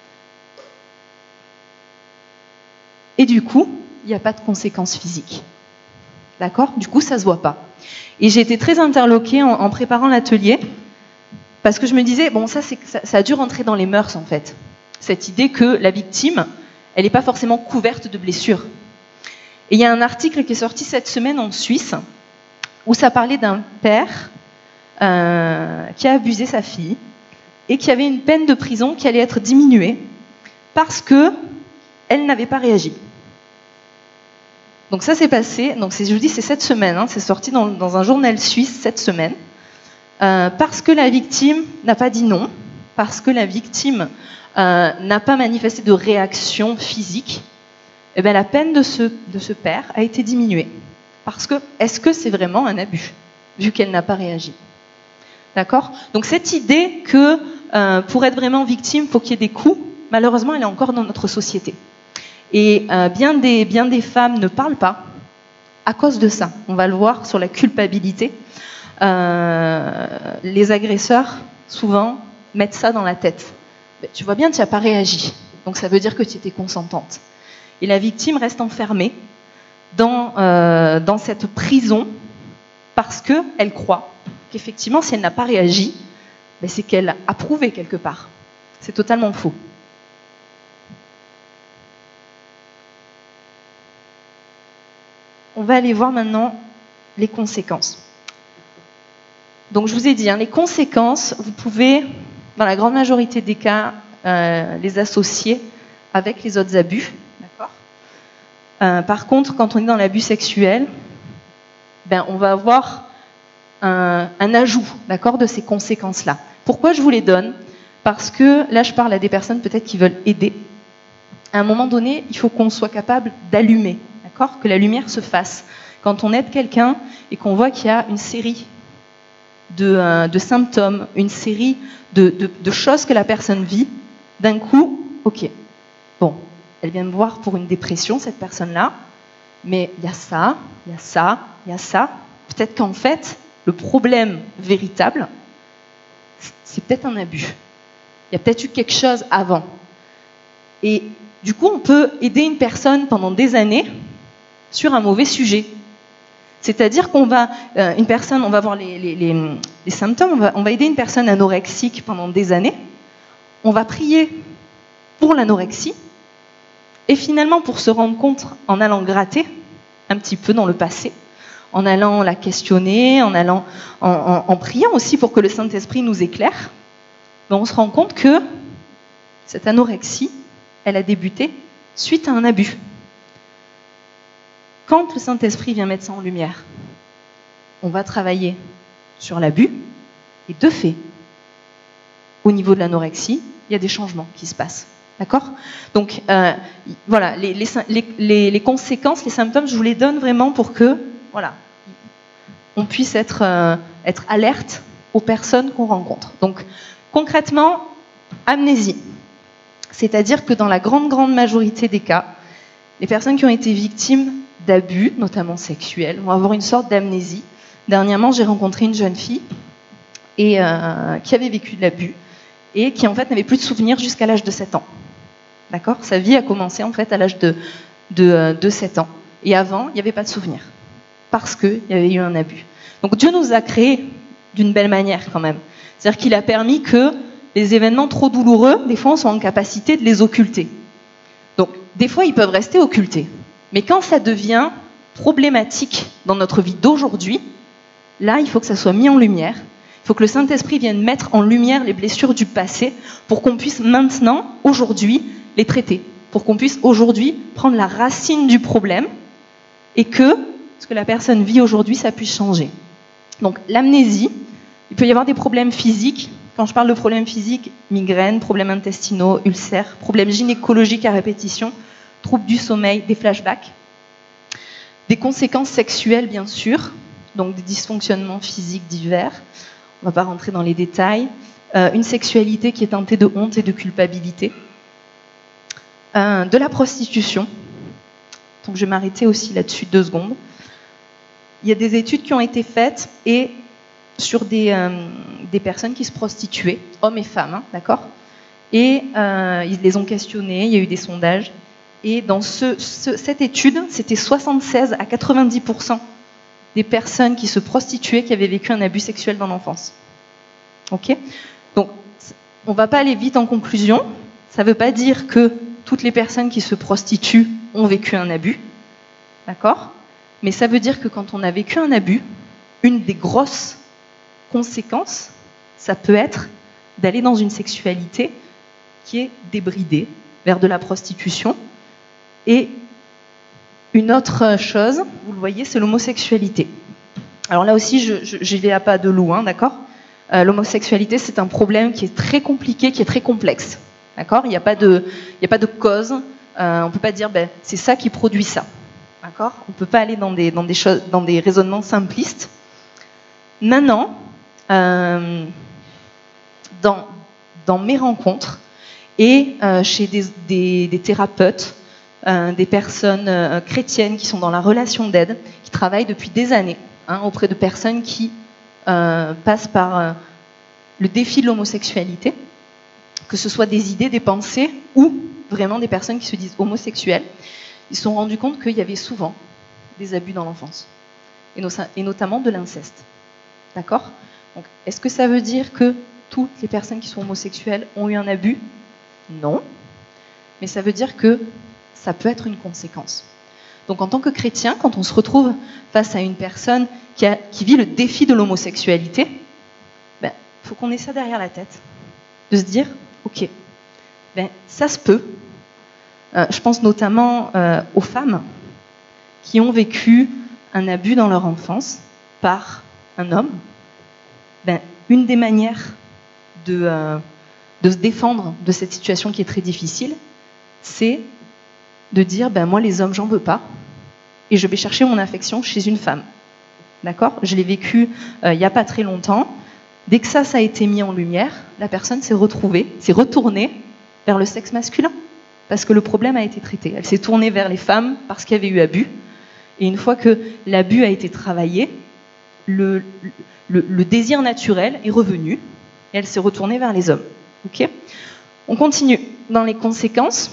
Et du coup, il n'y a pas de conséquences physiques. D'accord ? Du coup, ça ne se voit pas. Et j'ai été très interloquée en préparant l'atelier, parce que je me disais, bon, ça a dû rentrer dans les mœurs, en fait. Cette idée que la victime, elle n'est pas forcément couverte de blessures. Et il y a un article qui est sorti cette semaine en Suisse, où ça parlait d'un père qui a abusé sa fille, et qui avait une peine de prison qui allait être diminuée, parce qu'elle n'avait pas réagi. Donc ça s'est passé, je vous dis c'est cette semaine, c'est sorti dans un journal suisse cette semaine, parce que la victime n'a pas dit non, parce que la victime n'a pas manifesté de réaction physique, et bien la peine de ce père a été diminuée. Parce que, est-ce que c'est vraiment un abus, vu qu'elle n'a pas réagi ? D'accord ? Donc cette idée que pour être vraiment victime, il faut qu'il y ait des coups, malheureusement, elle est encore dans notre société. Et bien des femmes ne parlent pas à cause de ça. On va le voir sur la culpabilité. les agresseurs, souvent, mettent ça dans la tête. Tu vois bien, tu n'as pas réagi. Donc ça veut dire que tu étais consentante. Et la victime reste enfermée dans cette prison parce qu'elle croit qu'effectivement, si elle n'a pas réagi, c'est qu'elle a approuvé quelque part. C'est totalement faux. On va aller voir maintenant les conséquences. Donc je vous ai dit, les conséquences, vous pouvez, dans la grande majorité des cas, les associer avec les autres abus. D'accord ? Par contre, quand on est dans l'abus sexuel, on va avoir un ajout, d'accord, de ces conséquences-là. Pourquoi je vous les donne ? Parce que là, je parle à des personnes peut-être qui veulent aider. À un moment donné, il faut qu'on soit capable d'allumer, d'accord ? Que la lumière se fasse. Quand on aide quelqu'un et qu'on voit qu'il y a une série de symptômes, une série de choses que la personne vit, d'un coup, ok, bon, elle vient me voir pour une dépression, cette personne-là, mais il y a ça, il y a ça, il y a ça. Peut-être qu'en fait, le problème véritable, c'est peut-être un abus. Il y a peut-être eu quelque chose avant. Et du coup, on peut aider une personne pendant des années sur un mauvais sujet. C'est-à-dire qu'on va, on va voir les symptômes, on va aider une personne anorexique pendant des années, on va prier pour l'anorexie, et finalement, pour se rendre compte, en allant gratter un petit peu dans le passé, en allant la questionner, en priant aussi pour que le Saint-Esprit nous éclaire, on se rend compte que cette anorexie, elle a débuté suite à un abus. Quand le Saint-Esprit vient mettre ça en lumière, on va travailler sur l'abus, et de fait, au niveau de l'anorexie, il y a des changements qui se passent. D'accord ? Donc, voilà, les conséquences, les symptômes, je vous les donne vraiment pour que, voilà, on puisse être alerte aux personnes qu'on rencontre. Donc, concrètement, amnésie. C'est-à-dire que dans la grande majorité des cas, les personnes qui ont été victimes d'abus, notamment sexuels, vont avoir une sorte d'amnésie. Dernièrement, j'ai rencontré une jeune fille qui avait vécu de l'abus et qui, en fait, n'avait plus de souvenirs jusqu'à l'âge de 7 ans. D'accord ? Sa vie a commencé, en fait, à l'âge de 7 ans. Et avant, il n'y avait pas de souvenirs parce qu'il y avait eu un abus. Donc, Dieu nous a créés d'une belle manière, quand même. C'est-à-dire qu'il a permis que les événements trop douloureux, des fois, on soit en capacité de les occulter. Donc, des fois, ils peuvent rester occultés. Mais quand ça devient problématique dans notre vie d'aujourd'hui, là, il faut que ça soit mis en lumière. Il faut que le Saint-Esprit vienne mettre en lumière les blessures du passé pour qu'on puisse maintenant, aujourd'hui, les traiter. Pour qu'on puisse aujourd'hui prendre la racine du problème et que ce que la personne vit aujourd'hui, ça puisse changer. Donc, l'amnésie, il peut y avoir des problèmes physiques. Quand je parle de problèmes physiques, migraines, problèmes intestinaux, ulcères, problèmes gynécologiques à répétition, troubles du sommeil, des flashbacks. Des conséquences sexuelles, bien sûr, donc des dysfonctionnements physiques divers. On ne va pas rentrer dans les détails. Une sexualité qui est teintée de honte et de culpabilité. De la prostitution. Donc je vais m'arrêter aussi là-dessus 2 secondes. Il y a des études qui ont été faites et sur des personnes qui se prostituaient, hommes et femmes, d'accord ? Et ils les ont questionnés, il y a eu des sondages. Et dans cette étude, c'était 76 à 90% des personnes qui se prostituaient qui avaient vécu un abus sexuel dans l'enfance. Ok ? Donc, on ne va pas aller vite en conclusion. Ça ne veut pas dire que toutes les personnes qui se prostituent ont vécu un abus. D'accord ? Mais ça veut dire que quand on a vécu un abus, une des grosses conséquences, ça peut être d'aller dans une sexualité qui est débridée vers de la prostitution. Et une autre chose, vous le voyez, c'est l'homosexualité. Alors là aussi, je vais à pas de loup, d'accord ? L'homosexualité, c'est un problème qui est très compliqué, qui est très complexe. D'accord ? Il n'y a pas de cause. On ne peut pas dire, c'est ça qui produit ça. D'accord ? On ne peut pas aller dans des raisonnements simplistes. Maintenant, dans mes rencontres et chez des thérapeutes, des personnes chrétiennes qui sont dans la relation d'aide, qui travaillent depuis des années auprès de personnes qui passe par le défi de l'homosexualité, que ce soit des idées, des pensées, ou vraiment des personnes qui se disent homosexuelles. Ils se sont rendus compte qu'il y avait souvent des abus dans l'enfance, et notamment de l'inceste. D'accord ? Donc, est-ce que ça veut dire que toutes les personnes qui sont homosexuelles ont eu un abus ? Non. Mais ça veut dire que ça peut être une conséquence. Donc en tant que chrétien, quand on se retrouve face à une personne qui vit le défi de l'homosexualité, faut qu'on ait ça derrière la tête. De se dire, ok, ça se peut. Je pense notamment aux femmes qui ont vécu un abus dans leur enfance par un homme. Une des manières de se défendre de cette situation qui est très difficile, c'est de dire, moi les hommes j'en veux pas, et je vais chercher mon affection chez une femme. D'accord ? Je l'ai vécu il n'y a pas très longtemps. Dès que ça a été mis en lumière, la personne s'est retournée vers le sexe masculin, parce que le problème a été traité. Elle s'est tournée vers les femmes parce qu'il y avait eu abus, et une fois que l'abus a été travaillé, le désir naturel est revenu, et elle s'est retournée vers les hommes. Okay ? On continue. Dans les conséquences,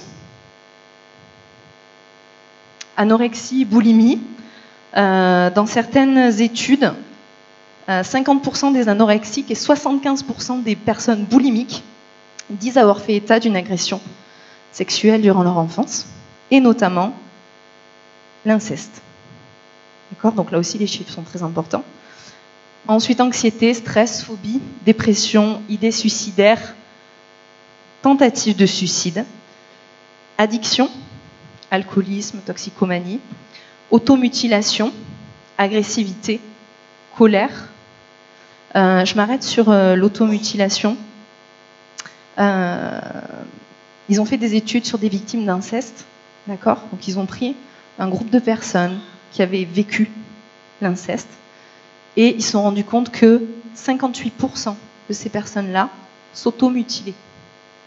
anorexie, boulimie. Dans certaines études, 50% des anorexiques et 75% des personnes boulimiques disent avoir fait état d'une agression sexuelle durant leur enfance, et notamment l'inceste. D'accord ? Donc là aussi, les chiffres sont très importants. Ensuite, anxiété, stress, phobie, dépression, idées suicidaires, tentative de suicide, addiction, alcoolisme, toxicomanie, automutilation, agressivité, colère. Je m'arrête sur l'automutilation. Ils ont fait des études sur des victimes d'inceste, d'accord ? Donc ils ont pris un groupe de personnes qui avaient vécu l'inceste, et ils se sont rendus compte que 58% de ces personnes-là s'automutilaient, d'accord ?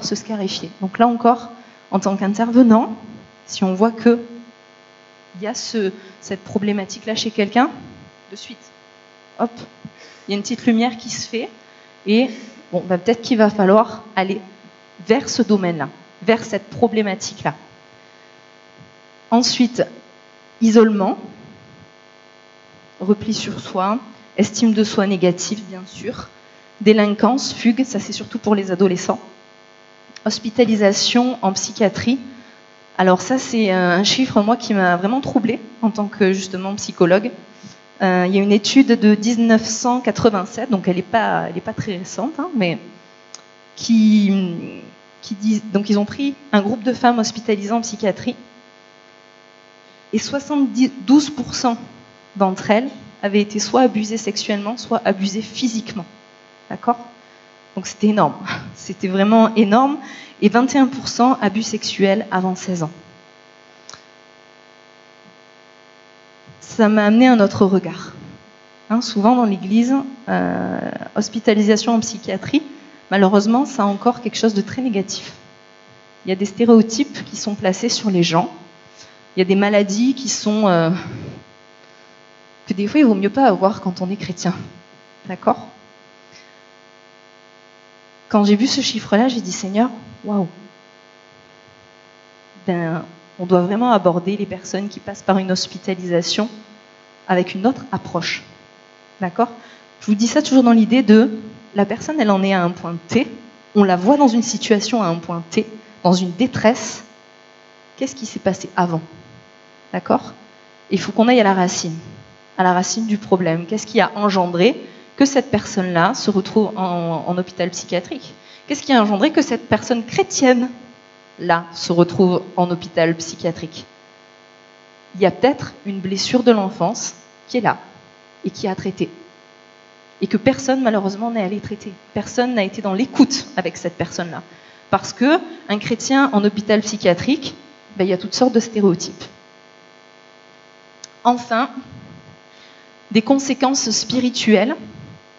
Se scarifiaient. Donc là encore, en tant qu'intervenant, si on voit que il y a cette problématique-là chez quelqu'un, de suite, hop, il y a une petite lumière qui se fait, et peut-être qu'il va falloir aller vers ce domaine-là, vers cette problématique-là. Ensuite, isolement, repli sur soi, estime de soi négative, bien sûr, délinquance, fugue, ça c'est surtout pour les adolescents, hospitalisation en psychiatrie. Alors ça, c'est un chiffre, moi, qui m'a vraiment troublée en tant que, justement, psychologue. Il y a une étude de 1987, donc elle n'est pas très récente, mais qui dit... Donc ils ont pris un groupe de femmes hospitalisées en psychiatrie, et 72% d'entre elles avaient été soit abusées sexuellement, soit abusées physiquement. D'accord ? Donc c'était énorme. C'était vraiment énorme. Et 21% abus sexuels avant 16 ans. Ça m'a amené un autre regard. Souvent dans l'Église, hospitalisation en psychiatrie, malheureusement, ça a encore quelque chose de très négatif. Il y a des stéréotypes qui sont placés sur les gens. Il y a des maladies qui sont... que des fois, il vaut mieux pas avoir quand on est chrétien. D'accord ? Quand j'ai vu ce chiffre-là, j'ai dit, Seigneur, waouh, on doit vraiment aborder les personnes qui passent par une hospitalisation avec une autre approche. D'accord ? Je vous dis ça toujours dans l'idée de, la personne, elle en est à un point T, on la voit dans une situation à un point T, dans une détresse, qu'est-ce qui s'est passé avant ? D'accord ? Il faut qu'on aille à la racine du problème. Qu'est-ce qui a engendré que cette personne-là se retrouve en hôpital psychiatrique ? Qu'est-ce qui a engendré que cette personne chrétienne-là se retrouve en hôpital psychiatrique ? Il y a peut-être une blessure de l'enfance qui est là et qui a traité. Et que personne, malheureusement, n'est allé traiter. Personne n'a été dans l'écoute avec cette personne-là. Parce qu'un chrétien en hôpital psychiatrique, il y a toutes sortes de stéréotypes. Enfin, des conséquences spirituelles, d'accord ?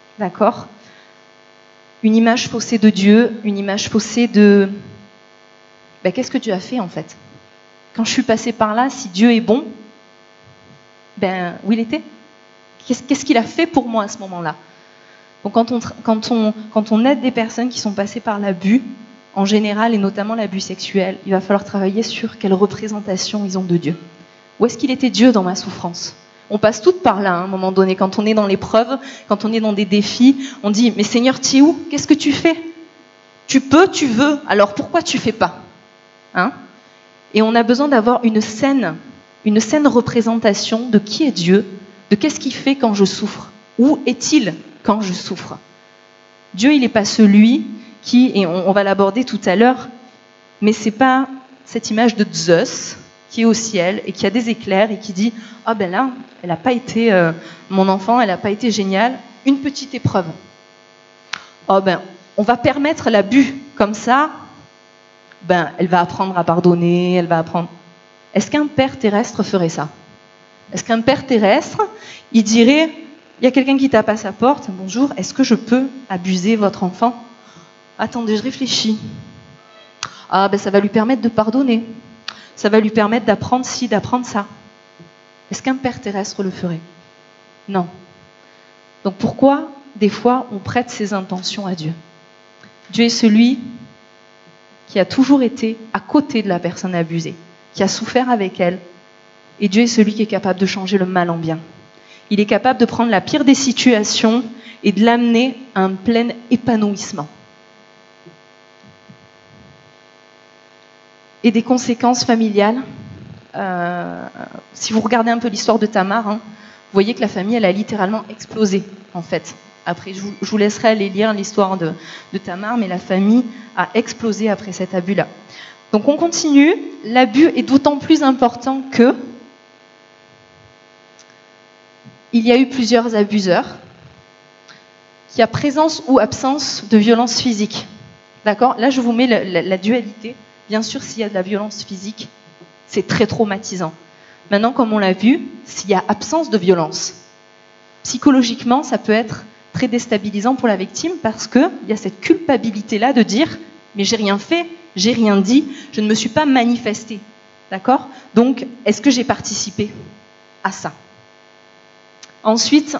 Une image faussée de Dieu, une image faussée de... qu'est-ce que Dieu a fait en fait ? Quand je suis passée par là, si Dieu est bon, où il était ? Qu'est-ce qu'il a fait pour moi à ce moment-là? Donc quand on aide des personnes qui sont passées par l'abus, en général, et notamment l'abus sexuel, il va falloir travailler sur quelle représentation ils ont de Dieu. Où est-ce qu'il était Dieu dans ma souffrance? On passe toutes par là, hein, à un moment donné, quand on est dans l'épreuve, quand on est dans des défis, on dit, mais Seigneur, tu es où? Qu'est-ce que tu fais? Tu peux, tu veux, alors pourquoi tu fais pas? Hein? Et on a besoin d'avoir une saine représentation de qui est Dieu, de qu'est-ce qu'il fait quand je souffre. Où est-il quand je souffre? Dieu, il n'est pas celui qui, et on va l'aborder tout à l'heure, mais c'est pas cette image de Zeus qui est au ciel et qui a des éclairs et qui dit « Ah ben là, elle n'a pas été, mon enfant, elle n'a pas été géniale, une petite épreuve. Oh ben, on va permettre l'abus comme ça, ben, elle va apprendre à pardonner, elle va apprendre... » Est-ce qu'un père terrestre ferait ça? Est-ce qu'un père terrestre, il dirait « Il y a quelqu'un qui tape à sa porte, bonjour, est-ce que je peux abuser votre enfant? » Attendez, je réfléchis. Ah ben ça va lui permettre de pardonner. Ça va lui permettre d'apprendre ci, d'apprendre ça. Est-ce qu'un père terrestre le ferait? Non. Donc pourquoi, des fois, on prête ses intentions à Dieu? Dieu est celui qui a toujours été à côté de la personne abusée, qui a souffert avec elle. Et Dieu est celui qui est capable de changer le mal en bien. Il est capable de prendre la pire des situations et de l'amener à un plein épanouissement. Et des conséquences familiales. Si vous regardez un peu l'histoire de Tamar, hein, vous voyez que la famille, elle a littéralement explosé, en fait. Après, je vous laisserai aller lire l'histoire de Tamar, mais la famille a explosé après cet abus-là. Donc on continue. L'abus est d'autant plus important que il y a eu plusieurs abuseurs, qu'il y a présence ou absence de violence physique. D'accord? Là, je vous mets la dualité. Bien sûr, s'il y a de la violence physique, c'est très traumatisant. Maintenant, comme on l'a vu, s'il y a absence de violence, psychologiquement, ça peut être très déstabilisant pour la victime parce qu'il y a cette culpabilité-là de dire « mais j'ai rien fait, j'ai rien dit, je ne me suis pas manifestée ». D'accord? Donc, est-ce que j'ai participé à ça? Ensuite,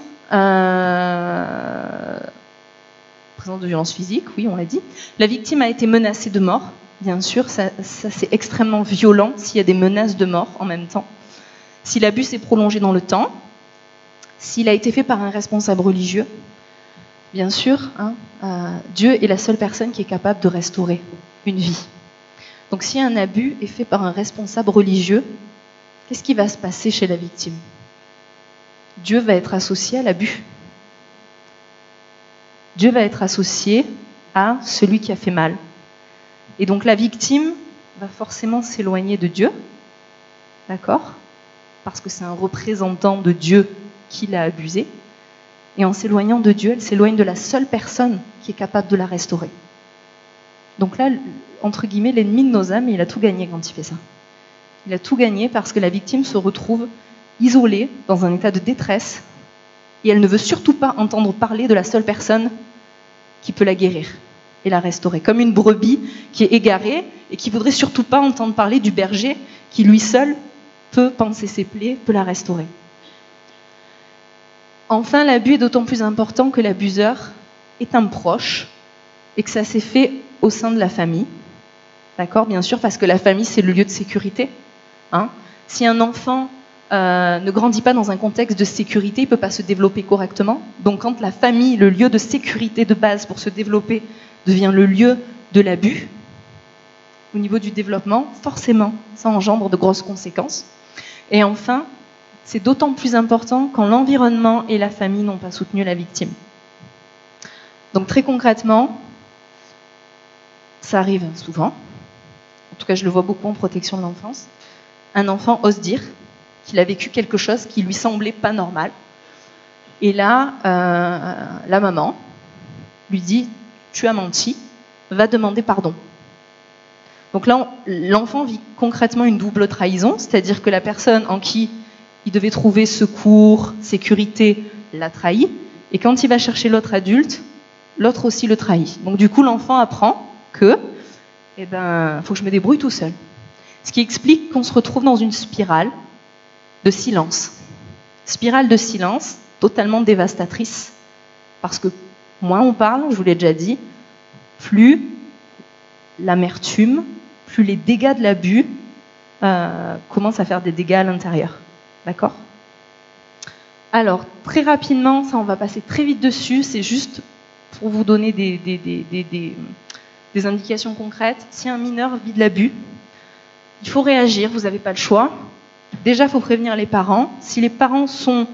présence de violence physique, oui, on l'a dit. La victime a été menacée de mort. Bien sûr, ça c'est extrêmement violent s'il y a des menaces de mort en même temps. Si l'abus s'est prolongé dans le temps, s'il a été fait par un responsable religieux, bien sûr, hein, Dieu est la seule personne qui est capable de restaurer une vie. Donc si un abus est fait par un responsable religieux, qu'est-ce qui va se passer chez la victime? Dieu va être associé à l'abus. Dieu va être associé à celui qui a fait mal. Et donc la victime va forcément s'éloigner de Dieu, d'accord? Parce que c'est un représentant de Dieu qui l'a abusé. Et en s'éloignant de Dieu, elle s'éloigne de la seule personne qui est capable de la restaurer. Donc là, entre guillemets, l'ennemi de nos âmes, il a tout gagné quand il fait ça. Il a tout gagné parce que la victime se retrouve isolée, dans un état de détresse, et elle ne veut surtout pas entendre parler de la seule personne qui peut la guérir et la restaurer. Comme une brebis qui est égarée et qui voudrait surtout pas entendre parler du berger qui lui seul peut panser ses plaies, peut la restaurer. Enfin, l'abus est d'autant plus important que l'abuseur est un proche et que ça s'est fait au sein de la famille. D'accord, bien sûr, parce que la famille, c'est le lieu de sécurité. Hein. Si un enfant ne grandit pas dans un contexte de sécurité, il ne peut pas se développer correctement. Donc quand la famille, le lieu de sécurité de base pour se développer, devient le lieu de l'abus, au niveau du développement, forcément, ça engendre de grosses conséquences. Et enfin, c'est d'autant plus important quand l'environnement et la famille n'ont pas soutenu la victime. Donc très concrètement, ça arrive souvent, en tout cas je le vois beaucoup en protection de l'enfance, un enfant ose dire qu'il a vécu quelque chose qui lui semblait pas normal. Et là, la maman lui dit « tu as menti, va demander pardon ». Donc là, l'enfant vit concrètement une double trahison, c'est-à-dire que la personne en qui il devait trouver secours, sécurité, l'a trahi, et quand il va chercher l'autre adulte, l'autre aussi le trahit. Donc du coup, l'enfant apprend que, faut que je me débrouille tout seul. Ce qui explique qu'on se retrouve dans une spirale de silence. Spirale de silence totalement dévastatrice. Parce que moins on parle, je vous l'ai déjà dit, plus l'amertume, plus les dégâts de l'abus commencent à faire des dégâts à l'intérieur. D'accord ? Alors, très rapidement, ça on va passer très vite dessus, c'est juste pour vous donner des indications concrètes. Si un mineur vit de l'abus, il faut réagir, vous n'avez pas le choix. Déjà, il faut prévenir les parents. Si les parents sont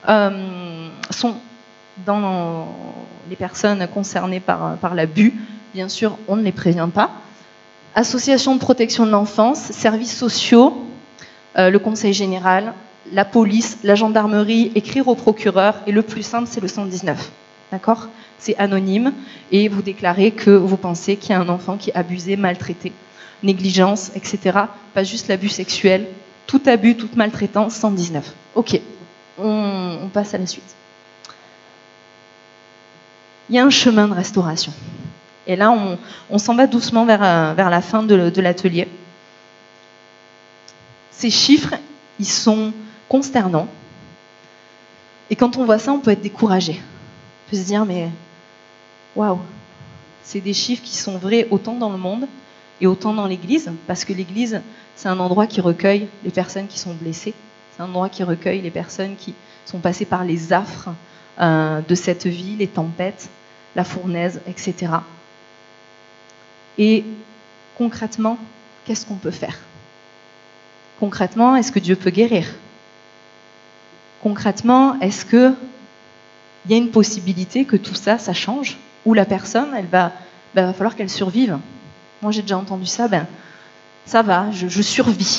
dans les personnes concernées par l'abus, bien sûr, on ne les prévient pas. Association de protection de l'enfance, services sociaux, le conseil général, la police, la gendarmerie, écrire au procureur, et le plus simple, c'est le 119. D'accord ? C'est anonyme, et vous déclarez que vous pensez qu'il y a un enfant qui est abusé, maltraité, négligence, etc. Pas juste l'abus sexuel, tout abus, toute maltraitance, 119. Ok, on passe à la suite. Il y a un chemin de restauration. Et là, on s'en va doucement vers la fin de l'atelier. Ces chiffres, ils sont consternants. Et quand on voit ça, on peut être découragé. On peut se dire, mais waouh, c'est des chiffres qui sont vrais autant dans le monde et autant dans l'Église, parce que l'Église, c'est un endroit qui recueille les personnes qui sont blessées. C'est un endroit qui recueille les personnes qui sont passées par les affres de cette vie, les tempêtes, la fournaise, etc. Et concrètement, qu'est-ce qu'on peut faire ? Concrètement, est-ce que Dieu peut guérir ? Concrètement, est-ce qu'il y a une possibilité que tout ça, ça change ? Ou la personne, va falloir qu'elle survive. Moi, j'ai déjà entendu ça, ça va, je survis.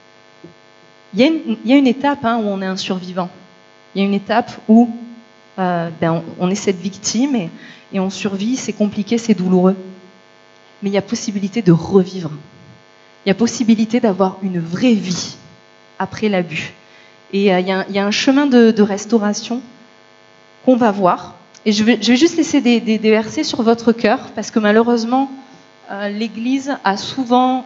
Il y a une étape où on est un survivant. Il y a une étape où on est cette victime et on survit, c'est compliqué, c'est douloureux. Mais il y a possibilité de revivre. Il y a possibilité d'avoir une vraie vie après l'abus. Et il y a un chemin de restauration qu'on va voir. Et je vais juste laisser des versets sur votre cœur, parce que malheureusement, l'Église a souvent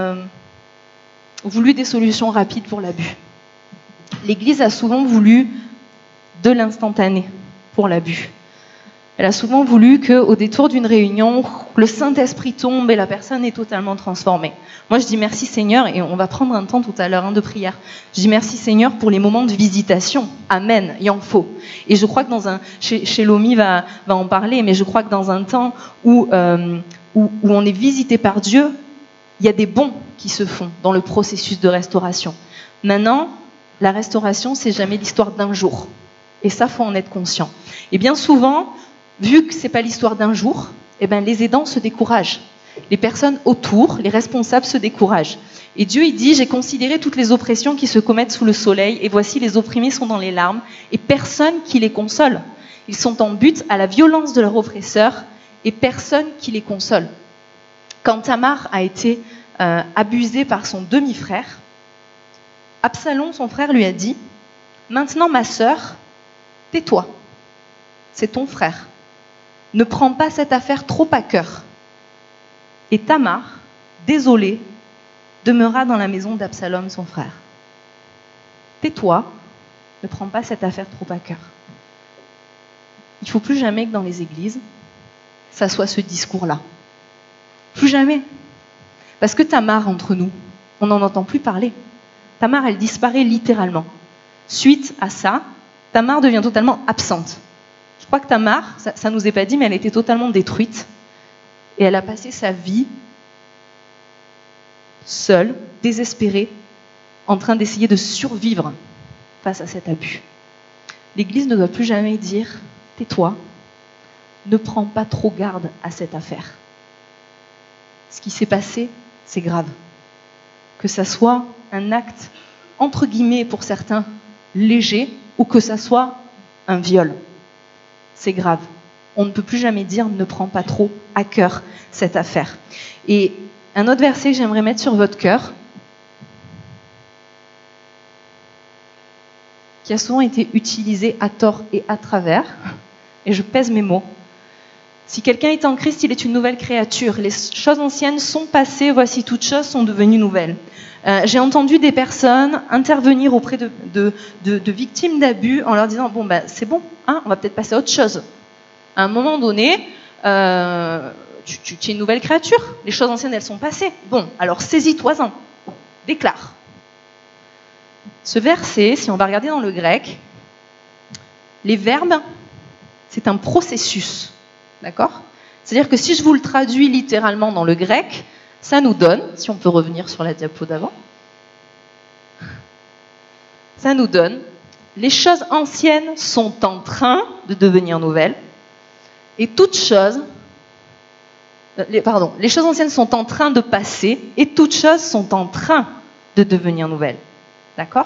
voulu des solutions rapides pour l'abus. L'Église a souvent voulu de l'instantané pour l'abus. Elle a souvent voulu qu'au détour d'une réunion, le Saint-Esprit tombe et la personne est totalement transformée. Moi, je dis merci Seigneur, et on va prendre un temps tout à l'heure de prière. Je dis merci Seigneur pour les moments de visitation. Amen, il en faut. Et je crois que chez Lomi va en parler, mais je crois que dans un temps où on est visité par Dieu, il y a des bons qui se font dans le processus de restauration. Maintenant, la restauration, c'est jamais l'histoire d'un jour. Et ça, faut en être conscient. Et bien souvent, vu que c'est pas l'histoire d'un jour, les aidants se découragent. Les personnes autour, les responsables se découragent. Et Dieu, il dit, j'ai considéré toutes les oppressions qui se commettent sous le soleil, et voici les opprimés sont dans les larmes, et personne qui les console. Ils sont en butte à la violence de leur oppresseur, et personne qui les console. Quand Tamar a été abusée par son demi-frère, Absalom, son frère, lui a dit, maintenant ma sœur, tais-toi, c'est ton frère. Ne prends pas cette affaire trop à cœur. Et Tamar, désolée, demeura dans la maison d'Absalom, son frère. Tais-toi, ne prends pas cette affaire trop à cœur. Il ne faut plus jamais que dans les églises, ça soit ce discours-là. Plus jamais. Parce que Tamar, entre nous, on n'en entend plus parler. Tamar, elle disparaît littéralement. Suite à ça, Tamar devient totalement absente. Je crois que Tamar, ça ne nous est pas dit, mais elle était totalement détruite. Et elle a passé sa vie seule, désespérée, en train d'essayer de survivre face à cet abus. L'Église ne doit plus jamais dire « tais-toi, ne prends pas trop garde à cette affaire ». Ce qui s'est passé, c'est grave. Que ça soit un acte, entre guillemets pour certains, léger, ou que ça soit un viol. C'est grave. On ne peut plus jamais dire « ne prends pas trop à cœur cette affaire ». Et un autre verset que j'aimerais mettre sur votre cœur, qui a souvent été utilisé à tort et à travers, et je pèse mes mots, Si quelqu'un est en Christ, il est une nouvelle créature. Les choses anciennes sont passées, voici toutes choses sont devenues nouvelles. J'ai entendu des personnes intervenir auprès de victimes d'abus en leur disant c'est bon, hein, on va peut-être passer à autre chose. À un moment donné, tu es une nouvelle créature. Les choses anciennes, elles sont passées. Bon, alors saisis-toi-en. Déclare. Ce verset, si on va regarder dans le grec, les verbes, c'est un processus. D'accord ? C'est-à-dire que si je vous le traduis littéralement dans le grec, ça nous donne, si on peut revenir sur la diapo d'avant, ça nous donne, les choses anciennes sont en train de devenir nouvelles, et toutes choses, les choses anciennes sont en train de passer, et toutes choses sont en train de devenir nouvelles. D'accord ?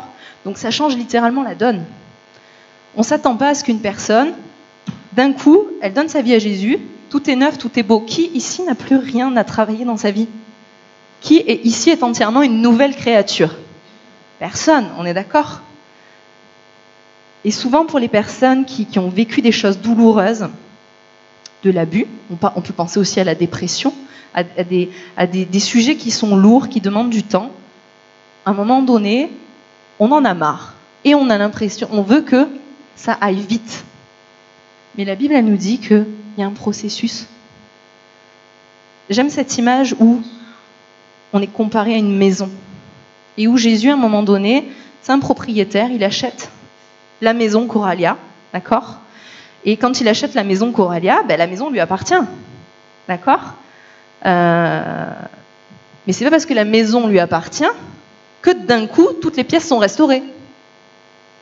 Donc ça change littéralement la donne. On ne s'attend pas à ce qu'une personne, d'un coup, elle donne sa vie à Jésus, tout est neuf, tout est beau. Qui ici n'a plus rien à travailler dans sa vie ? Qui ici est entièrement une nouvelle créature ? Personne, on est d'accord ? Et souvent pour les personnes qui ont vécu des choses douloureuses, de l'abus, on peut penser aussi à la dépression, à des sujets qui sont lourds, qui demandent du temps, à un moment donné, on en a marre. Et on a l'impression, on veut que ça aille vite. Mais la Bible, elle nous dit qu'il y a un processus. J'aime cette image où on est comparé à une maison. Et où Jésus, à un moment donné, c'est un propriétaire, il achète la maison Coralia, d'accord ? Et quand il achète la maison Coralia, la maison lui appartient, d'accord ? Mais c'est pas parce que la maison lui appartient que d'un coup, toutes les pièces sont restaurées. D'accord ?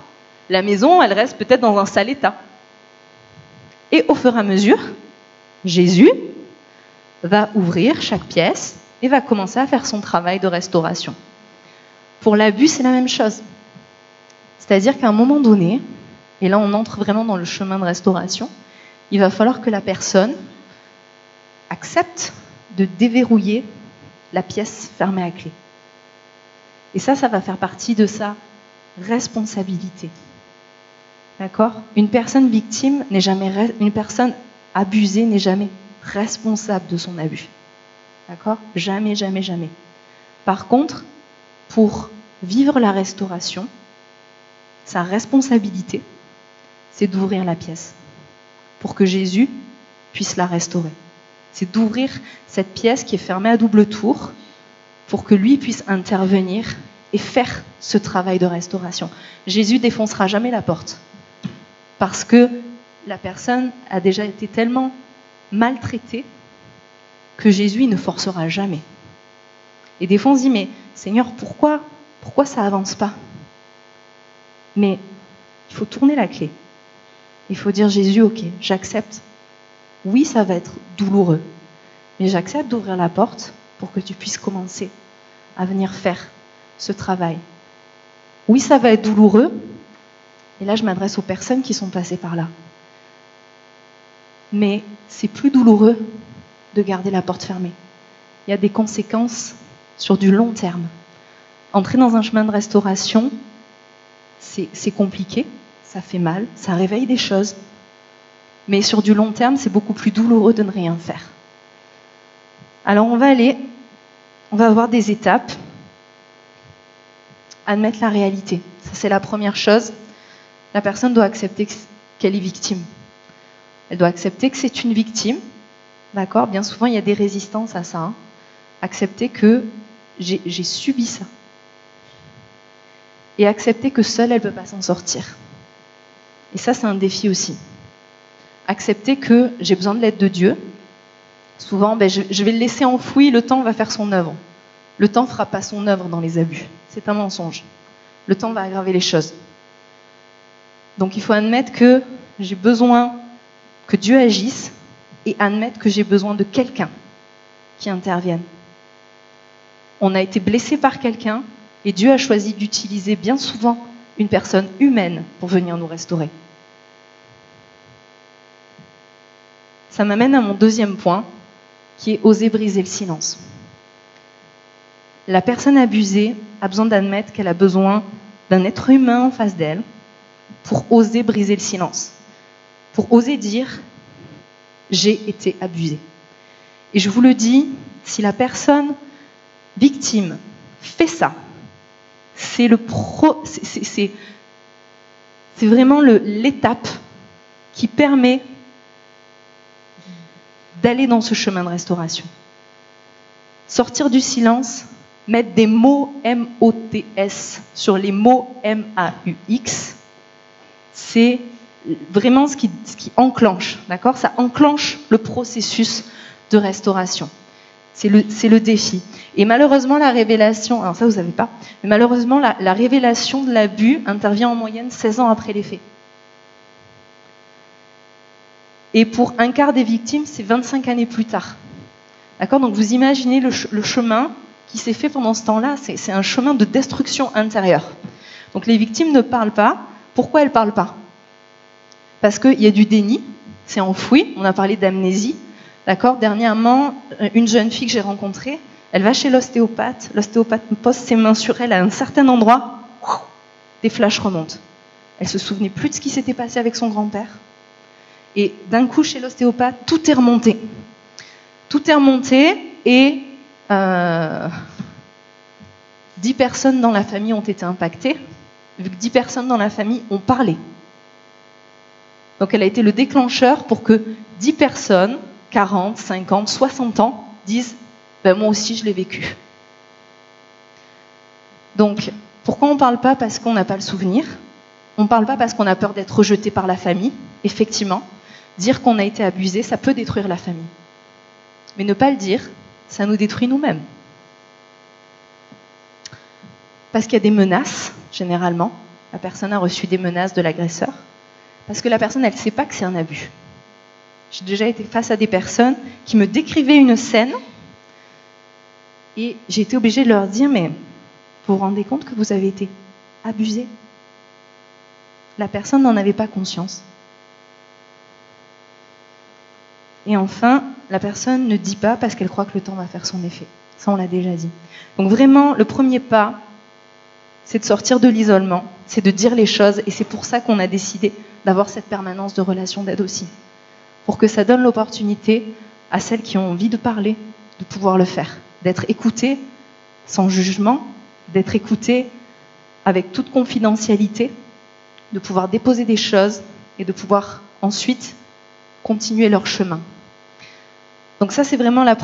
La maison, elle reste peut-être dans un sale état. Et au fur et à mesure, Jésus va ouvrir chaque pièce et va commencer à faire son travail de restauration. Pour l'abus, c'est la même chose. C'est-à-dire qu'à un moment donné, et là on entre vraiment dans le chemin de restauration, il va falloir que la personne accepte de déverrouiller la pièce fermée à clé. Et ça va faire partie de sa responsabilité. D'accord ? Une personne victime n'est jamais, une personne abusée n'est jamais responsable de son abus. D'accord ? Jamais, jamais, jamais. Par contre, pour vivre la restauration, sa responsabilité, c'est d'ouvrir la pièce pour que Jésus puisse la restaurer. C'est d'ouvrir cette pièce qui est fermée à double tour pour que lui puisse intervenir et faire ce travail de restauration. Jésus défoncera jamais la porte parce que la personne a déjà été tellement maltraitée que Jésus ne forcera jamais. Et des fois on se dit, mais Seigneur, pourquoi ça avance pas ? Mais il faut tourner la clé. Il faut dire, Jésus, ok, j'accepte. Oui, ça va être douloureux, mais j'accepte d'ouvrir la porte pour que tu puisses commencer à venir faire ce travail. Oui, ça va être douloureux, et là je m'adresse aux personnes qui sont passées par là. Mais c'est plus douloureux de garder la porte fermée. Il y a des conséquences sur du long terme. Entrer dans un chemin de restauration, c'est compliqué, ça fait mal, ça réveille des choses. Mais sur du long terme, c'est beaucoup plus douloureux de ne rien faire. Alors on va avoir des étapes. Admettre la réalité. Ça, c'est la première chose. La personne doit accepter qu'elle est victime. Elle doit accepter que c'est une victime. D'accord ? Bien souvent, il y a des résistances à ça. Hein. Accepter que j'ai subi ça. Et accepter que seule, elle ne peut pas s'en sortir. Et ça, c'est un défi aussi. Accepter que j'ai besoin de l'aide de Dieu. Souvent, je vais le laisser enfoui, le temps va faire son œuvre. Le temps ne fera pas son œuvre dans les abus. C'est un mensonge. Le temps va aggraver les choses. Donc il faut admettre que j'ai besoin que Dieu agisse et admettre que j'ai besoin de quelqu'un qui intervienne. On a été blessé par quelqu'un et Dieu a choisi d'utiliser bien souvent une personne humaine pour venir nous restaurer. Ça m'amène à mon deuxième point, qui est oser briser le silence. La personne abusée a besoin d'admettre qu'elle a besoin d'un être humain en face d'elle pour oser briser le silence. Pour oser dire j'ai été abusé. Et je vous le dis, si la personne victime fait ça, c'est vraiment l'étape qui permet d'aller dans ce chemin de restauration. Sortir du silence, mettre des mots M-O-T-S sur les mots M-A-U-X, c'est vraiment ce qui enclenche, d'accord ? Ça enclenche le processus de restauration. C'est le défi. Et malheureusement, la révélation, alors ça vous savez pas, mais malheureusement, la révélation de l'abus intervient en moyenne 16 ans après les faits. Et pour un quart des victimes, c'est 25 années plus tard. D'accord ? Donc vous imaginez le chemin qui s'est fait pendant ce temps-là, c'est un chemin de destruction intérieure. Donc les victimes ne parlent pas. Pourquoi elles ne parlent pas ? Parce qu'il y a du déni, c'est enfoui, on a parlé d'amnésie. D'accord ? Dernièrement, une jeune fille que j'ai rencontrée, elle va chez l'ostéopathe pose ses mains sur elle à un certain endroit, des flashs remontent. Elle ne se souvenait plus de ce qui s'était passé avec son grand-père. Et d'un coup, chez l'ostéopathe, tout est remonté. Tout est remonté et 10 personnes dans la famille ont été impactées, vu que 10 personnes dans la famille ont parlé. Donc elle a été le déclencheur pour que 10 personnes, 40, 50, 60 ans, disent ben, « moi aussi je l'ai vécu ». Donc, pourquoi on ne parle pas ? Parce qu'on n'a pas le souvenir. On ne parle pas parce qu'on a peur d'être rejeté par la famille. Effectivement, dire qu'on a été abusé, ça peut détruire la famille. Mais ne pas le dire, ça nous détruit nous-mêmes. Parce qu'il y a des menaces, généralement. La personne a reçu des menaces de l'agresseur. Parce que la personne, elle ne sait pas que c'est un abus. J'ai déjà été face à des personnes qui me décrivaient une scène et j'ai été obligée de leur dire « mais vous vous rendez compte que vous avez été abusé ?» La personne n'en avait pas conscience. Et enfin, la personne ne dit pas parce qu'elle croit que le temps va faire son effet. Ça, on l'a déjà dit. Donc vraiment, le premier pas, c'est de sortir de l'isolement, c'est de dire les choses, et c'est pour ça qu'on a décidé d'avoir cette permanence de relation d'aide aussi. Pour que ça donne l'opportunité à celles qui ont envie de parler, de pouvoir le faire, d'être écoutées sans jugement, d'être écoutées avec toute confidentialité, de pouvoir déposer des choses et de pouvoir ensuite continuer leur chemin. Donc ça, c'est vraiment les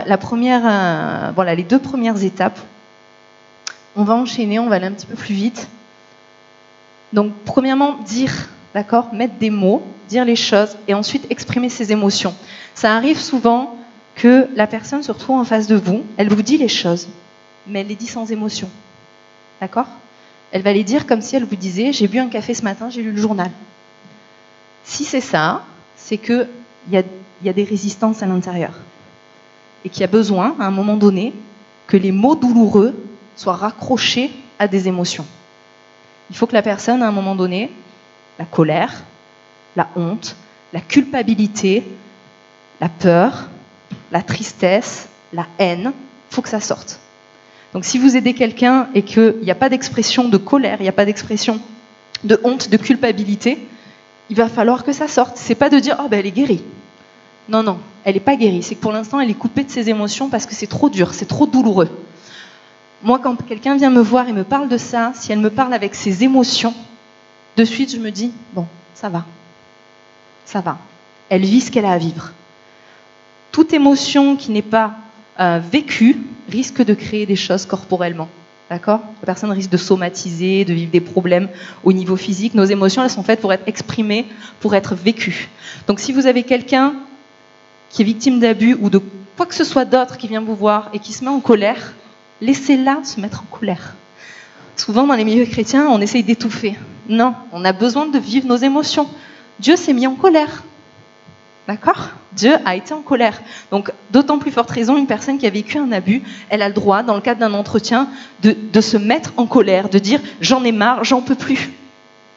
2 premières étapes. On va enchaîner, on va aller un petit peu plus vite. Donc, premièrement, dire, d'accord, mettre des mots, dire les choses, et ensuite exprimer ses émotions. Ça arrive souvent que la personne se retrouve en face de vous, elle vous dit les choses, mais elle les dit sans émotion. D'accord ? Elle va les dire comme si elle vous disait « j'ai bu un café ce matin, j'ai lu le journal ». Si c'est ça, c'est qu'il y a des résistances à l'intérieur. Et qu'il y a besoin, à un moment donné, que les mots douloureux soient raccrochés à des émotions. Il faut que la personne, à un moment donné, la colère, la honte, la culpabilité, la peur, la tristesse, la haine, il faut que ça sorte. Donc si vous aidez quelqu'un et qu'il n'y a pas d'expression de colère, il n'y a pas d'expression de honte, de culpabilité, il va falloir que ça sorte. C'est pas de dire « oh ben elle est guérie ». Non, elle n'est pas guérie. C'est que pour l'instant, elle est coupée de ses émotions parce que c'est trop dur, c'est trop douloureux. Moi, quand quelqu'un vient me voir et me parle de ça, si elle me parle avec ses émotions, de suite, je me dis « bon, ça va. Elle vit ce qu'elle a à vivre ». Toute émotion qui n'est pas vécue risque de créer des choses corporellement. D'accord ? La personne risque de somatiser, de vivre des problèmes au niveau physique. Nos émotions, elles sont faites pour être exprimées, pour être vécues. Donc si vous avez quelqu'un qui est victime d'abus ou de quoi que ce soit d'autre qui vient vous voir et qui se met en colère, laissez-la se mettre en colère. Souvent, dans les milieux chrétiens, on essaye d'étouffer. Non, on a besoin de vivre nos émotions. Dieu s'est mis en colère. D'accord ? Dieu a été en colère. Donc, d'autant plus forte raison, une personne qui a vécu un abus, elle a le droit, dans le cadre d'un entretien, de se mettre en colère, de dire « j'en ai marre, j'en peux plus ». Ok ?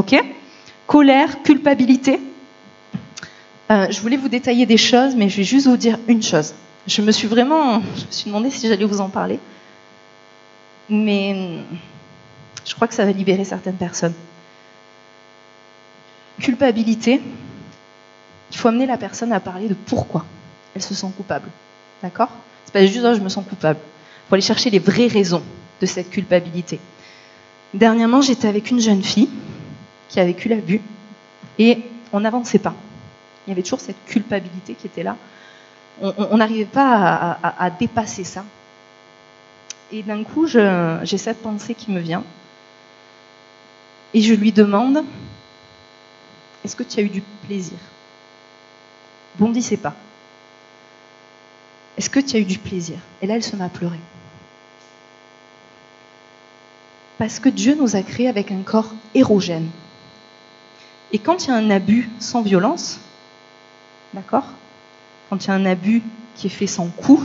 Colère, culpabilité. Je voulais vous détailler des choses, mais je vais juste vous dire une chose. Je me suis demandé si j'allais vous en parler. Mais je crois que ça va libérer certaines personnes. Culpabilité. il faut amener la personne à parler de pourquoi elle se sent coupable. D'accord ? C'est pas juste « je me sens coupable ». Il faut aller chercher les vraies raisons de cette culpabilité. Dernièrement, j'étais avec une jeune fille qui a vécu l'abus et on n'avançait pas. Il y avait toujours cette culpabilité qui était là. On n'arrivait pas à dépasser ça. Et d'un coup, j'ai cette pensée qui me vient et je lui demande « Est-ce que tu as eu du plaisir ?» Bondissez pas. « Est-ce que tu as eu du plaisir ?» Et là, elle se met à pleurer. Parce que Dieu nous a créés avec un corps érogène. Et quand il y a un abus sans violence, d'accord ? Quand il y a un abus qui est fait sans coup,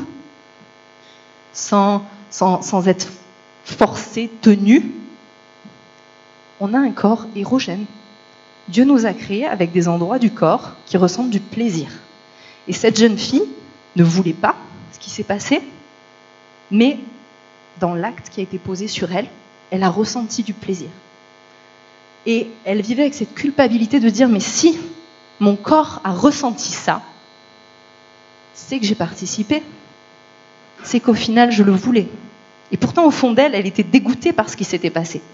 sans être forcé, tenu, on a un corps érogène. Dieu nous a créés avec des endroits du corps qui ressentent du plaisir. Et cette jeune fille ne voulait pas ce qui s'est passé, mais dans l'acte qui a été posé sur elle, elle a ressenti du plaisir. Et elle vivait avec cette culpabilité de dire « mais si mon corps a ressenti ça, c'est que j'ai participé, c'est qu'au final je le voulais. » Et pourtant au fond d'elle, elle était dégoûtée par ce qui s'était passé.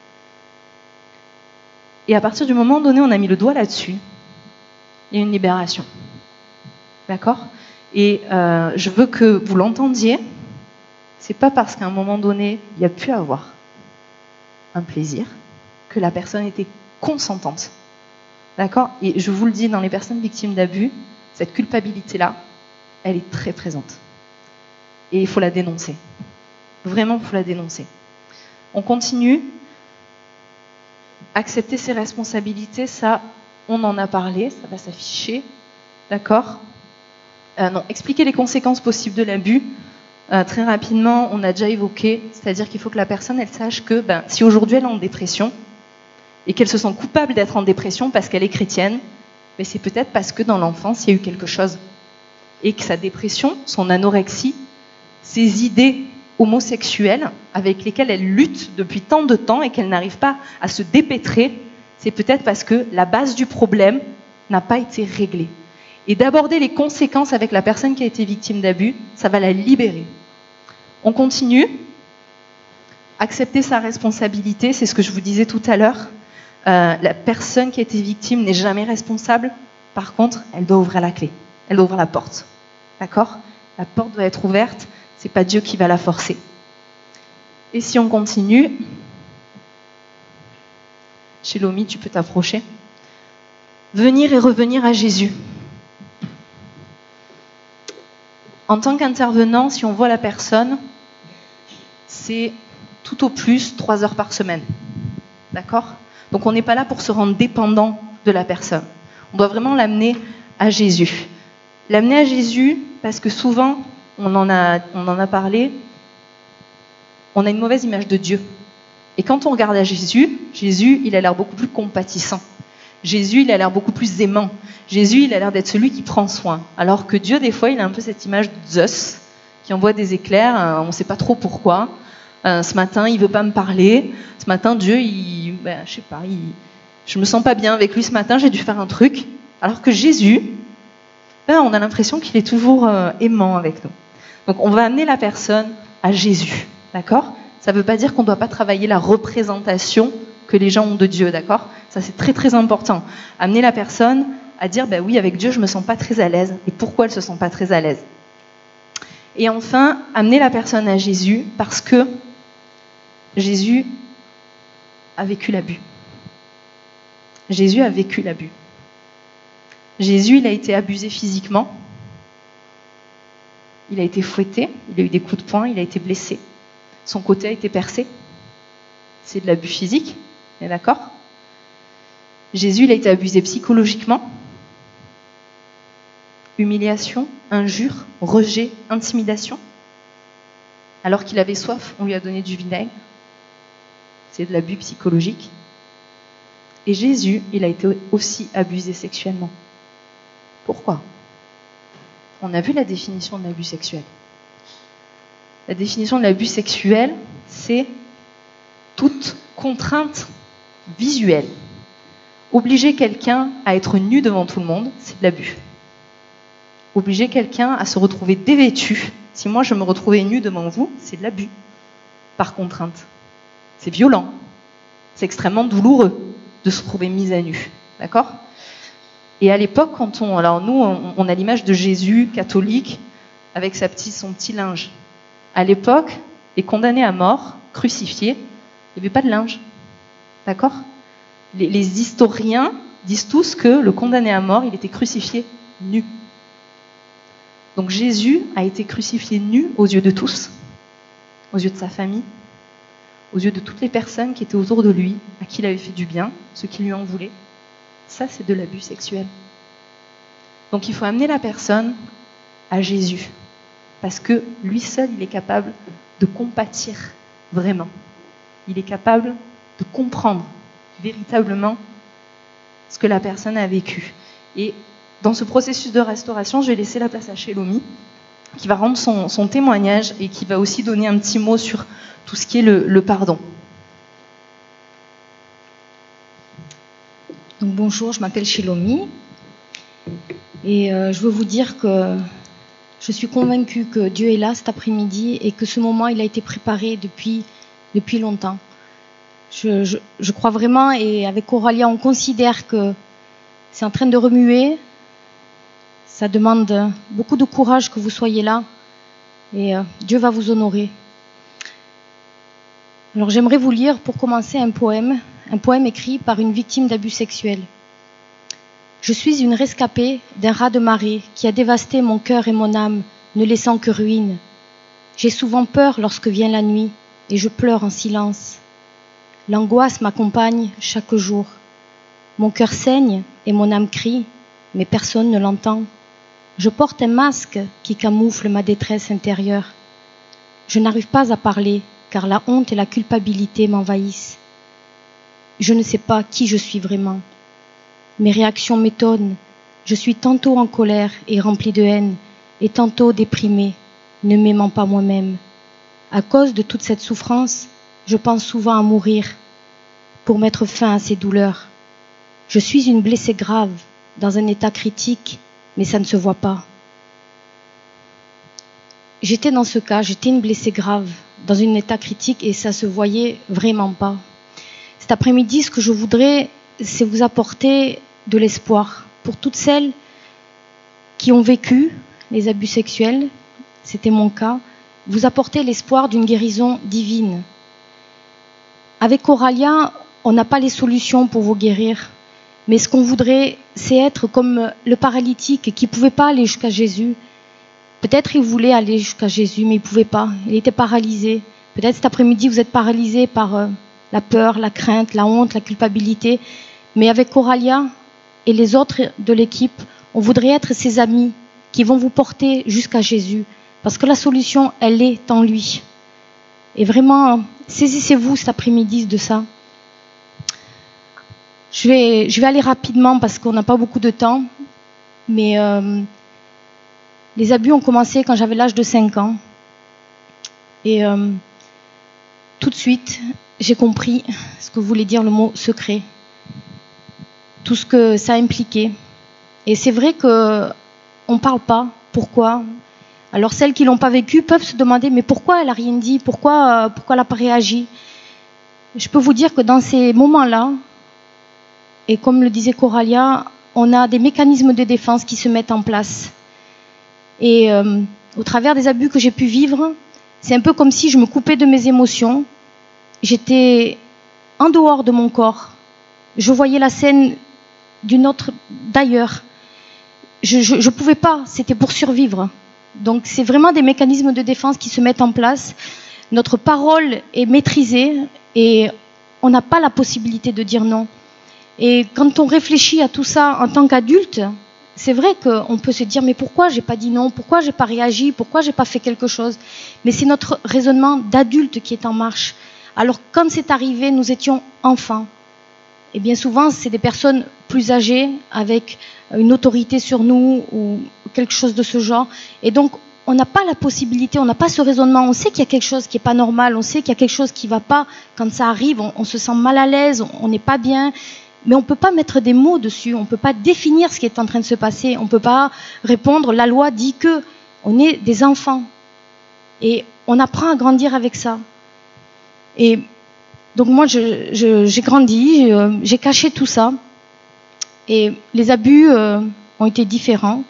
Et à partir du moment donné, on a mis le doigt là-dessus, il y a une libération. D'accord ? Et je veux que vous l'entendiez, c'est pas parce qu'à un moment donné, il y a pu avoir un plaisir que la personne était consentante. D'accord ? Et je vous le dis, dans les personnes victimes d'abus, cette culpabilité-là, elle est très présente. Et il faut la dénoncer. Vraiment, il faut la dénoncer. On continue. Accepter ses responsabilités, ça, on en a parlé, ça va s'afficher. D'accord ? Non, expliquer les conséquences possibles de l'abus. Très rapidement, on a déjà évoqué, c'est-à-dire qu'il faut que la personne, elle sache que si aujourd'hui elle est en dépression et qu'elle se sent coupable d'être en dépression parce qu'elle est chrétienne, mais c'est peut-être parce que dans l'enfance, il y a eu quelque chose. Et que sa dépression, son anorexie, ses idées homosexuelles avec lesquelles elle lutte depuis tant de temps et qu'elle n'arrive pas à se dépêtrer, c'est peut-être parce que la base du problème n'a pas été réglée. Et d'aborder les conséquences avec la personne qui a été victime d'abus, ça va la libérer. On continue. Accepter sa responsabilité, c'est ce que je vous disais tout à l'heure. La personne qui a été victime n'est jamais responsable. Par contre, elle doit ouvrir la clé. Elle doit ouvrir la porte. D'accord ? La porte doit être ouverte. C'est pas Dieu qui va la forcer. Et si on continue, Shelomi, tu peux t'approcher. Venir et revenir à Jésus. En tant qu'intervenant, si on voit la personne, c'est tout au plus 3 heures par semaine. D'accord ? Donc on n'est pas là pour se rendre dépendant de la personne. On doit vraiment l'amener à Jésus. L'amener à Jésus parce que souvent, on en a parlé, on a une mauvaise image de Dieu. Et quand on regarde à Jésus, il a l'air beaucoup plus compatissant. Jésus, il a l'air beaucoup plus aimant. Jésus, il a l'air d'être celui qui prend soin. Alors que Dieu, des fois, il a un peu cette image de Zeus, qui envoie des éclairs, on ne sait pas trop pourquoi. Ce matin, il ne veut pas me parler. Ce matin, Dieu, je sais pas, je me sens pas bien avec lui ce matin, j'ai dû faire un truc. Alors que Jésus, on a l'impression qu'il est toujours aimant avec nous. Donc, on va amener la personne à Jésus. D'accord ? Ça ne veut pas dire qu'on ne doit pas travailler la représentation que les gens ont de Dieu, d'accord ? Ça, c'est très, très important. Amener la personne à dire, oui, avec Dieu, je ne me sens pas très à l'aise. Et pourquoi elle ne se sent pas très à l'aise ? Et enfin, amener la personne à Jésus parce que Jésus a vécu l'abus. Jésus a vécu l'abus. Jésus, il a été abusé physiquement. Il a été fouetté, il a eu des coups de poing, il a été blessé. Son côté a été percé. C'est de l'abus physique, on est d'accord ? Jésus, il a été abusé psychologiquement. Humiliation, injure, rejet, intimidation. Alors qu'il avait soif, on lui a donné du vinaigre. C'est de l'abus psychologique. Et Jésus, il a été aussi abusé sexuellement. Pourquoi ? On a vu la définition de l'abus sexuel. La définition de l'abus sexuel, c'est toute contrainte visuelle Obliger quelqu'un à être nu devant tout le monde, c'est de l'abus. Obliger quelqu'un à se retrouver dévêtu, si moi je me retrouvais nu devant vous, c'est de l'abus, par contrainte. C'est violent, c'est extrêmement douloureux de se retrouver mis à nu, d'accord ? Et à l'époque, alors nous, on a l'image de Jésus, catholique, avec son petit linge. À l'époque, les condamnés à mort, crucifiés, il n'y avait pas de linge, d'accord ? Les historiens disent tous que le condamné à mort, il était crucifié nu. Donc Jésus a été crucifié nu aux yeux de tous, aux yeux de sa famille, aux yeux de toutes les personnes qui étaient autour de lui, à qui il avait fait du bien, ceux qui lui en voulaient. Ça, c'est de l'abus sexuel. Donc il faut amener la personne à Jésus, parce que lui seul, il est capable de compatir vraiment. Il est capable de comprendre véritablement ce que la personne a vécu. Et dans ce processus de restauration, je vais laisser la place à Shelomi, qui va rendre son témoignage et qui va aussi donner un petit mot sur tout ce qui est le pardon. Donc, bonjour, je m'appelle Shelomi et je veux vous dire que je suis convaincue que Dieu est là cet après-midi et que ce moment il a été préparé depuis longtemps. Je crois vraiment, et avec Auralia on considère que c'est en train de remuer. Ça demande beaucoup de courage que vous soyez là et Dieu va vous honorer. Alors j'aimerais vous lire pour commencer un poème écrit par une victime d'abus sexuels. Je suis une rescapée d'un raz de marée qui a dévasté mon cœur et mon âme, ne laissant que ruine. J'ai souvent peur lorsque vient la nuit et je pleure en silence. L'angoisse m'accompagne chaque jour. Mon cœur saigne et mon âme crie, mais personne ne l'entend. Je porte un masque qui camoufle ma détresse intérieure. Je n'arrive pas à parler car la honte et la culpabilité m'envahissent. Je ne sais pas qui je suis vraiment. Mes réactions m'étonnent. Je suis tantôt en colère et remplie de haine, et tantôt déprimée, ne m'aimant pas moi-même. À cause de toute cette souffrance, je pense souvent à mourir pour mettre fin à ces douleurs. Je suis une blessée grave, dans un état critique, mais ça ne se voit pas. J'étais dans ce cas, j'étais une blessée grave, dans un état critique, et ça se voyait vraiment pas. Cet après-midi, ce que je voudrais, c'est vous apporter de l'espoir pour toutes celles qui ont vécu les abus sexuels, c'était mon cas, vous apporter l'espoir d'une guérison divine. Avec Auralia, on n'a pas les solutions pour vous guérir, mais ce qu'on voudrait, c'est être comme le paralytique qui ne pouvait pas aller jusqu'à Jésus. Peut-être il voulait aller jusqu'à Jésus, mais il ne pouvait pas, il était paralysé. Peut-être cet après-midi, vous êtes paralysé par la peur, la crainte, la honte, la culpabilité. Mais avec Auralia et les autres de l'équipe, on voudrait être ses amis qui vont vous porter jusqu'à Jésus. Parce que la solution, elle est en lui. Et vraiment, saisissez-vous cet après-midi de ça. Je vais aller rapidement parce qu'on n'a pas beaucoup de temps. Mais les abus ont commencé quand j'avais l'âge de 5 ans. Et tout de suite, j'ai compris ce que voulait dire le mot secret. Tout ce que ça impliquait. Et c'est vrai qu'on ne parle pas. Pourquoi ? Alors celles qui ne l'ont pas vécu peuvent se demander mais pourquoi elle n'a rien dit ? Pourquoi elle n'a pas réagi ? Je peux vous dire que dans ces moments-là, et comme le disait Auralia, on a des mécanismes de défense qui se mettent en place. Et au travers des abus que j'ai pu vivre, c'est un peu comme si je me coupais de mes émotions. J'étais en dehors de mon corps. Je voyais la scène d'ailleurs. Je pouvais pas, c'était pour survivre. Donc c'est vraiment des mécanismes de défense qui se mettent en place. Notre parole est maîtrisée et on n'a pas la possibilité de dire non. Et quand on réfléchit à tout ça en tant qu'adulte, c'est vrai qu'on peut se dire mais pourquoi j'ai pas dit non, pourquoi j'ai pas réagi, pourquoi j'ai pas fait quelque chose. Mais c'est notre raisonnement d'adulte qui est en marche. Alors quand c'est arrivé, nous étions enfants. Et bien souvent, c'est des personnes plus âgées, avec une autorité sur nous ou quelque chose de ce genre. Et donc, on n'a pas la possibilité, on n'a pas ce raisonnement. On sait qu'il y a quelque chose qui n'est pas normal, on sait qu'il y a quelque chose qui ne va pas. Quand ça arrive, on se sent mal à l'aise, on n'est pas bien. mais on ne peut pas mettre des mots dessus, on ne peut pas définir ce qui est en train de se passer, on ne peut pas répondre, la loi dit que on est des enfants et on apprend à grandir avec ça. Et donc moi j'ai grandi, j'ai caché tout ça et les abus ont été différents,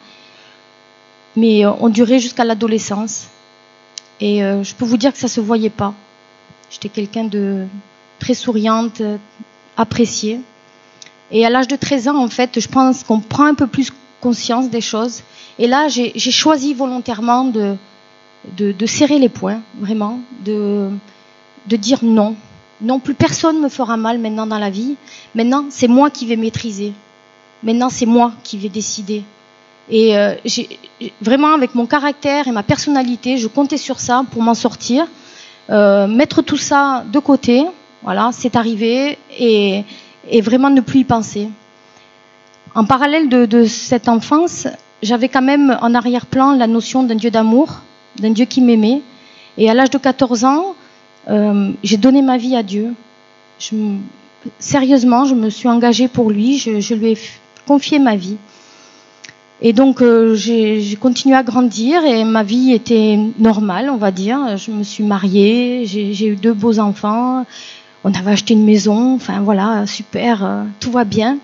mais ont duré jusqu'à l'adolescence et je peux vous dire que ça ne se voyait pas. J'étais quelqu'un de très souriante, appréciée. Et à l'âge de 13 ans, en fait, je pense qu'on prend un peu plus conscience des choses. Et là, j'ai choisi volontairement de serrer les poings, vraiment, de dire non. Non, plus personne ne me fera mal maintenant dans la vie. Maintenant, c'est moi qui vais maîtriser. Maintenant, c'est moi qui vais décider. Et vraiment, avec mon caractère et ma personnalité, je comptais sur ça pour m'en sortir. Mettre tout ça de côté, voilà, c'est arrivé, et vraiment ne plus y penser. En parallèle de cette enfance, j'avais quand même en arrière-plan la notion d'un Dieu d'amour, d'un Dieu qui m'aimait. Et à l'âge de 14 ans, j'ai donné ma vie à Dieu. Sérieusement, je me suis engagée pour lui, je lui ai confié ma vie. Et donc j'ai continué à grandir et ma vie était normale, on va dire. Je me suis mariée, j'ai eu 2 beaux enfants, on avait acheté une maison, enfin voilà, super, tout va bien.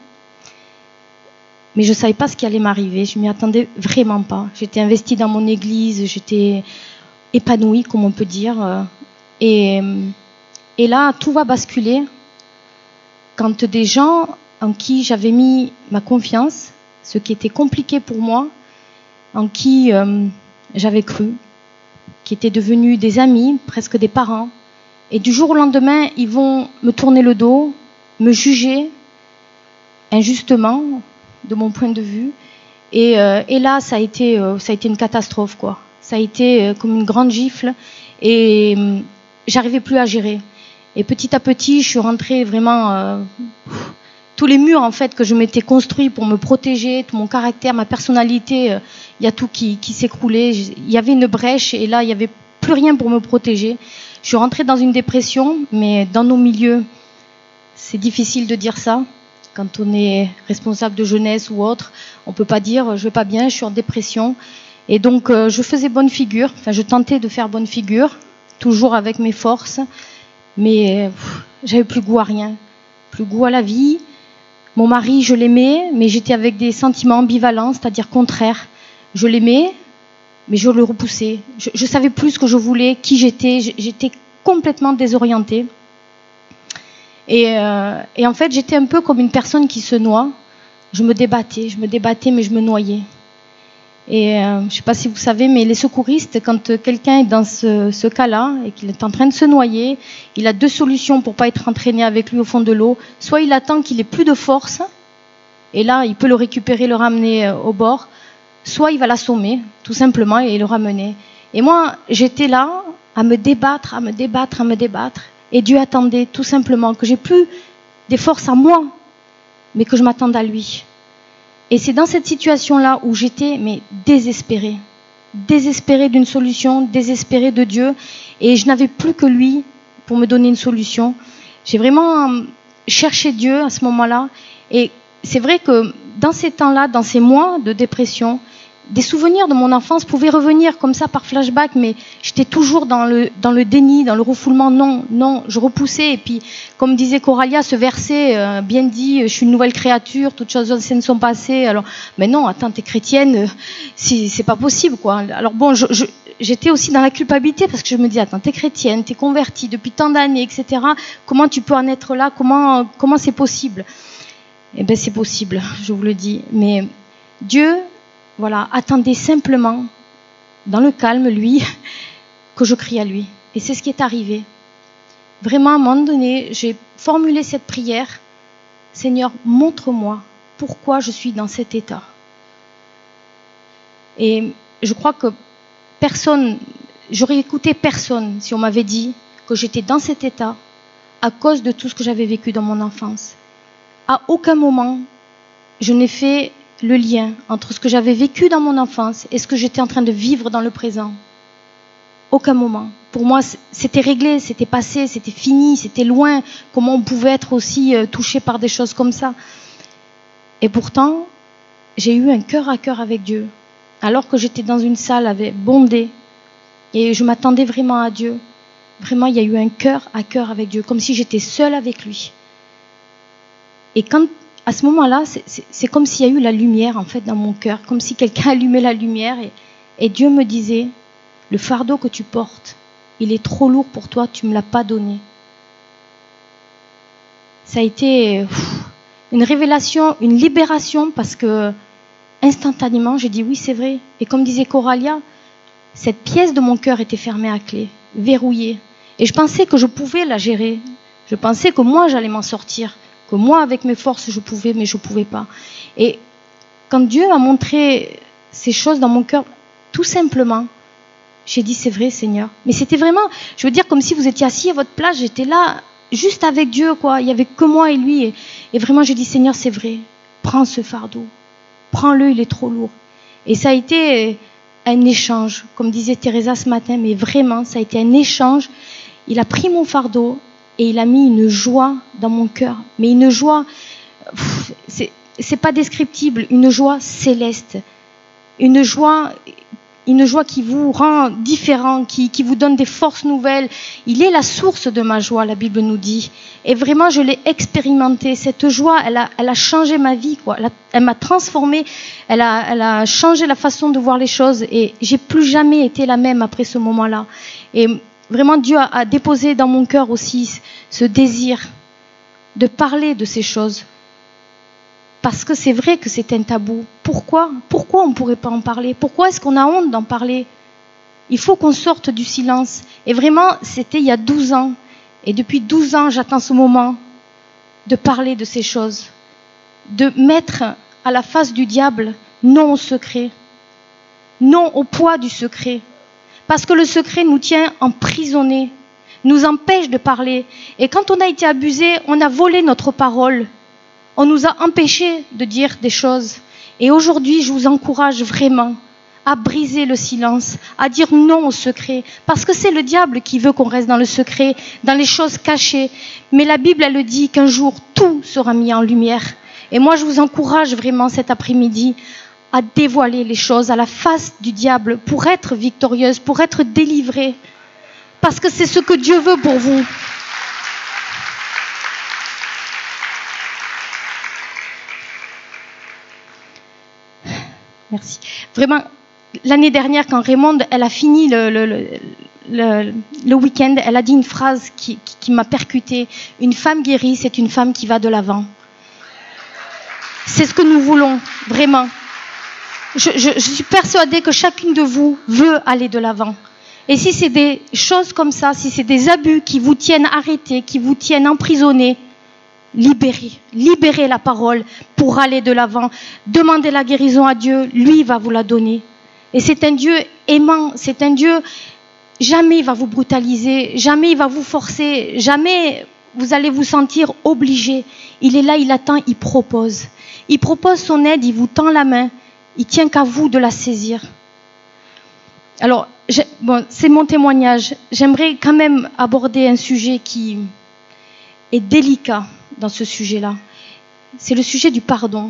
Mais je ne savais pas ce qui allait m'arriver, je ne m'y attendais vraiment pas. J'étais investie dans mon église, j'étais épanouie, comme on peut dire. Et là, tout va basculer quand des gens en qui j'avais mis ma confiance, ce qui était compliqué pour moi, en qui j'avais cru, qui étaient devenus des amis, presque des parents. Et du jour au lendemain, ils vont me tourner le dos, me juger injustement, de mon point de vue. Et là, ça a été une catastrophe, quoi. Ça a été comme une grande gifle et j'arrivais plus à gérer. Et petit à petit, je suis rentrée vraiment... tous les murs en fait que je m'étais construit pour me protéger, tout mon caractère, ma personnalité, il y a tout qui s'écroulait. Il y avait une brèche et là il n'y avait plus rien pour me protéger. Je suis rentrée dans une dépression, mais dans nos milieux, c'est difficile de dire ça. Quand on est responsable de jeunesse ou autre, on peut pas dire je vais pas bien, je suis en dépression. Et donc je faisais bonne figure, enfin je tentais de faire bonne figure, toujours avec mes forces, mais j'avais plus goût à rien, plus goût à la vie. Mon mari, je l'aimais, mais j'étais avec des sentiments ambivalents, c'est-à-dire contraires. Je l'aimais, mais je le repoussais. Je savais plus ce que je voulais, qui j'étais. J'étais complètement désorientée. Et en fait, j'étais un peu comme une personne qui se noie. Je me débattais, mais je me noyais. Et je ne sais pas si vous savez, mais les secouristes, quand quelqu'un est dans ce cas-là et qu'il est en train de se noyer, il a 2 solutions pour pas être entraîné avec lui au fond de l'eau. Soit il attend qu'il ait plus de force, et là il peut le récupérer, le ramener au bord. Soit il va l'assommer, tout simplement, et le ramener. Et moi, j'étais là à me débattre. Et Dieu attendait tout simplement que j'ai plus des forces à moi, mais que je m'attende à lui. Et c'est dans cette situation-là où j'étais désespérée d'une solution, désespérée de Dieu, et je n'avais plus que lui pour me donner une solution. J'ai vraiment cherché Dieu à ce moment-là, et c'est vrai que dans ces temps-là, dans ces mois de dépression, des souvenirs de mon enfance pouvaient revenir comme ça par flashback, mais j'étais toujours dans le déni, dans le refoulement. Non, je repoussais. Et puis, comme disait Coralia, ce verset bien dit, je suis une nouvelle créature, toutes choses anciennes sont passées. Alors, mais non, attends, t'es chrétienne, c'est pas possible, quoi. Alors bon, j'étais aussi dans la culpabilité parce que je me dis, attends, t'es chrétienne, t'es convertie depuis tant d'années, etc. Comment tu peux en être là? Comment c'est possible? Eh ben, c'est possible, je vous le dis. Mais Dieu, voilà, attendez simplement, dans le calme, lui, que je crie à lui. Et c'est ce qui est arrivé. Vraiment, à un moment donné, j'ai formulé cette prière. Seigneur, montre-moi pourquoi je suis dans cet état. Et je crois que j'aurais écouté personne si on m'avait dit que j'étais dans cet état à cause de tout ce que j'avais vécu dans mon enfance. À aucun moment, je n'ai fait le lien entre ce que j'avais vécu dans mon enfance et ce que j'étais en train de vivre dans le présent. aucun moment. Pour moi, c'était réglé, c'était passé, c'était fini, c'était loin. Comment on pouvait être aussi touché par des choses comme ça? Et pourtant, j'ai eu un cœur à cœur avec Dieu. Alors que j'étais dans une salle bondée, et je m'attendais vraiment à Dieu. Vraiment, il y a eu un cœur à cœur avec Dieu, comme si j'étais seule avec lui. Et à ce moment-là, c'est comme s'il y a eu la lumière, en fait, dans mon cœur, comme si quelqu'un allumait la lumière, et Dieu me disait, le fardeau que tu portes, il est trop lourd pour toi, tu ne me l'as pas donné. Ça a été une révélation, une libération, parce que instantanément, j'ai dit oui, c'est vrai. Et comme disait Coralia, cette pièce de mon cœur était fermée à clé, verrouillée. Et je pensais que je pouvais la gérer. Je pensais que moi, j'allais m'en sortir. Que moi, avec mes forces, je pouvais, mais je ne pouvais pas. Et quand Dieu a montré ces choses dans mon cœur, tout simplement, j'ai dit, c'est vrai, Seigneur. Mais c'était vraiment, je veux dire, comme si vous étiez assis à votre place, j'étais là, juste avec Dieu, quoi. Il n'y avait que moi et lui. Et vraiment, j'ai dit, Seigneur, c'est vrai. Prends ce fardeau. Prends-le, il est trop lourd. Et ça a été un échange, comme disait Teresa ce matin, mais vraiment, ça a été un échange. Il a pris mon fardeau et il a mis une joie dans mon cœur. Mais une joie, c'est pas descriptible, une joie céleste. Une joie qui vous rend différent, qui vous donne des forces nouvelles. Il est la source de ma joie, la Bible nous dit. Et vraiment, je l'ai expérimentée. Cette joie, elle a changé ma vie, quoi. Elle m'a transformée. Elle a changé la façon de voir les choses. Et j'ai plus jamais été la même après ce moment-là. Et vraiment, Dieu a déposé dans mon cœur aussi ce désir de parler de ces choses. Parce que c'est vrai que c'est un tabou. Pourquoi on ne pourrait pas en parler? Pourquoi est-ce qu'on a honte d'en parler? Il faut qu'on sorte du silence. Et vraiment, c'était il y a 12 ans. Et depuis 12 ans, j'attends ce moment de parler de ces choses. De mettre à la face du diable, non au secret. Non au poids du secret. Parce que le secret nous tient emprisonnés, nous empêche de parler. Et quand on a été abusé, on a volé notre parole. On nous a empêchés de dire des choses. Et aujourd'hui, je vous encourage vraiment à briser le silence, à dire non au secret. Parce que c'est le diable qui veut qu'on reste dans le secret, dans les choses cachées. Mais la Bible, elle le dit qu'un jour, tout sera mis en lumière. Et moi, je vous encourage vraiment cet après-midi à dévoiler les choses à la face du diable pour être victorieuse, pour être délivrée. Parce que c'est ce que Dieu veut pour vous. Merci. Vraiment, l'année dernière, quand Raymonde, elle a fini le week-end, elle a dit une phrase qui m'a percutée. Une femme guérie, c'est une femme qui va de l'avant. C'est ce que nous voulons, vraiment. Je suis persuadée que chacune de vous veut aller de l'avant. Et si c'est des choses comme ça, si c'est des abus qui vous tiennent arrêtés, qui vous tiennent emprisonnés, libérez la parole pour aller de l'avant. Demandez la guérison à Dieu, lui va vous la donner. Et c'est un Dieu aimant, c'est un Dieu, jamais il va vous brutaliser, jamais il va vous forcer, jamais vous allez vous sentir obligé. Il est là, il attend, il propose. Il propose son aide, il vous tend la main, il tient qu'à vous de la saisir. Alors, c'est mon témoignage. J'aimerais quand même aborder un sujet qui est délicat dans ce sujet-là. C'est le sujet du pardon.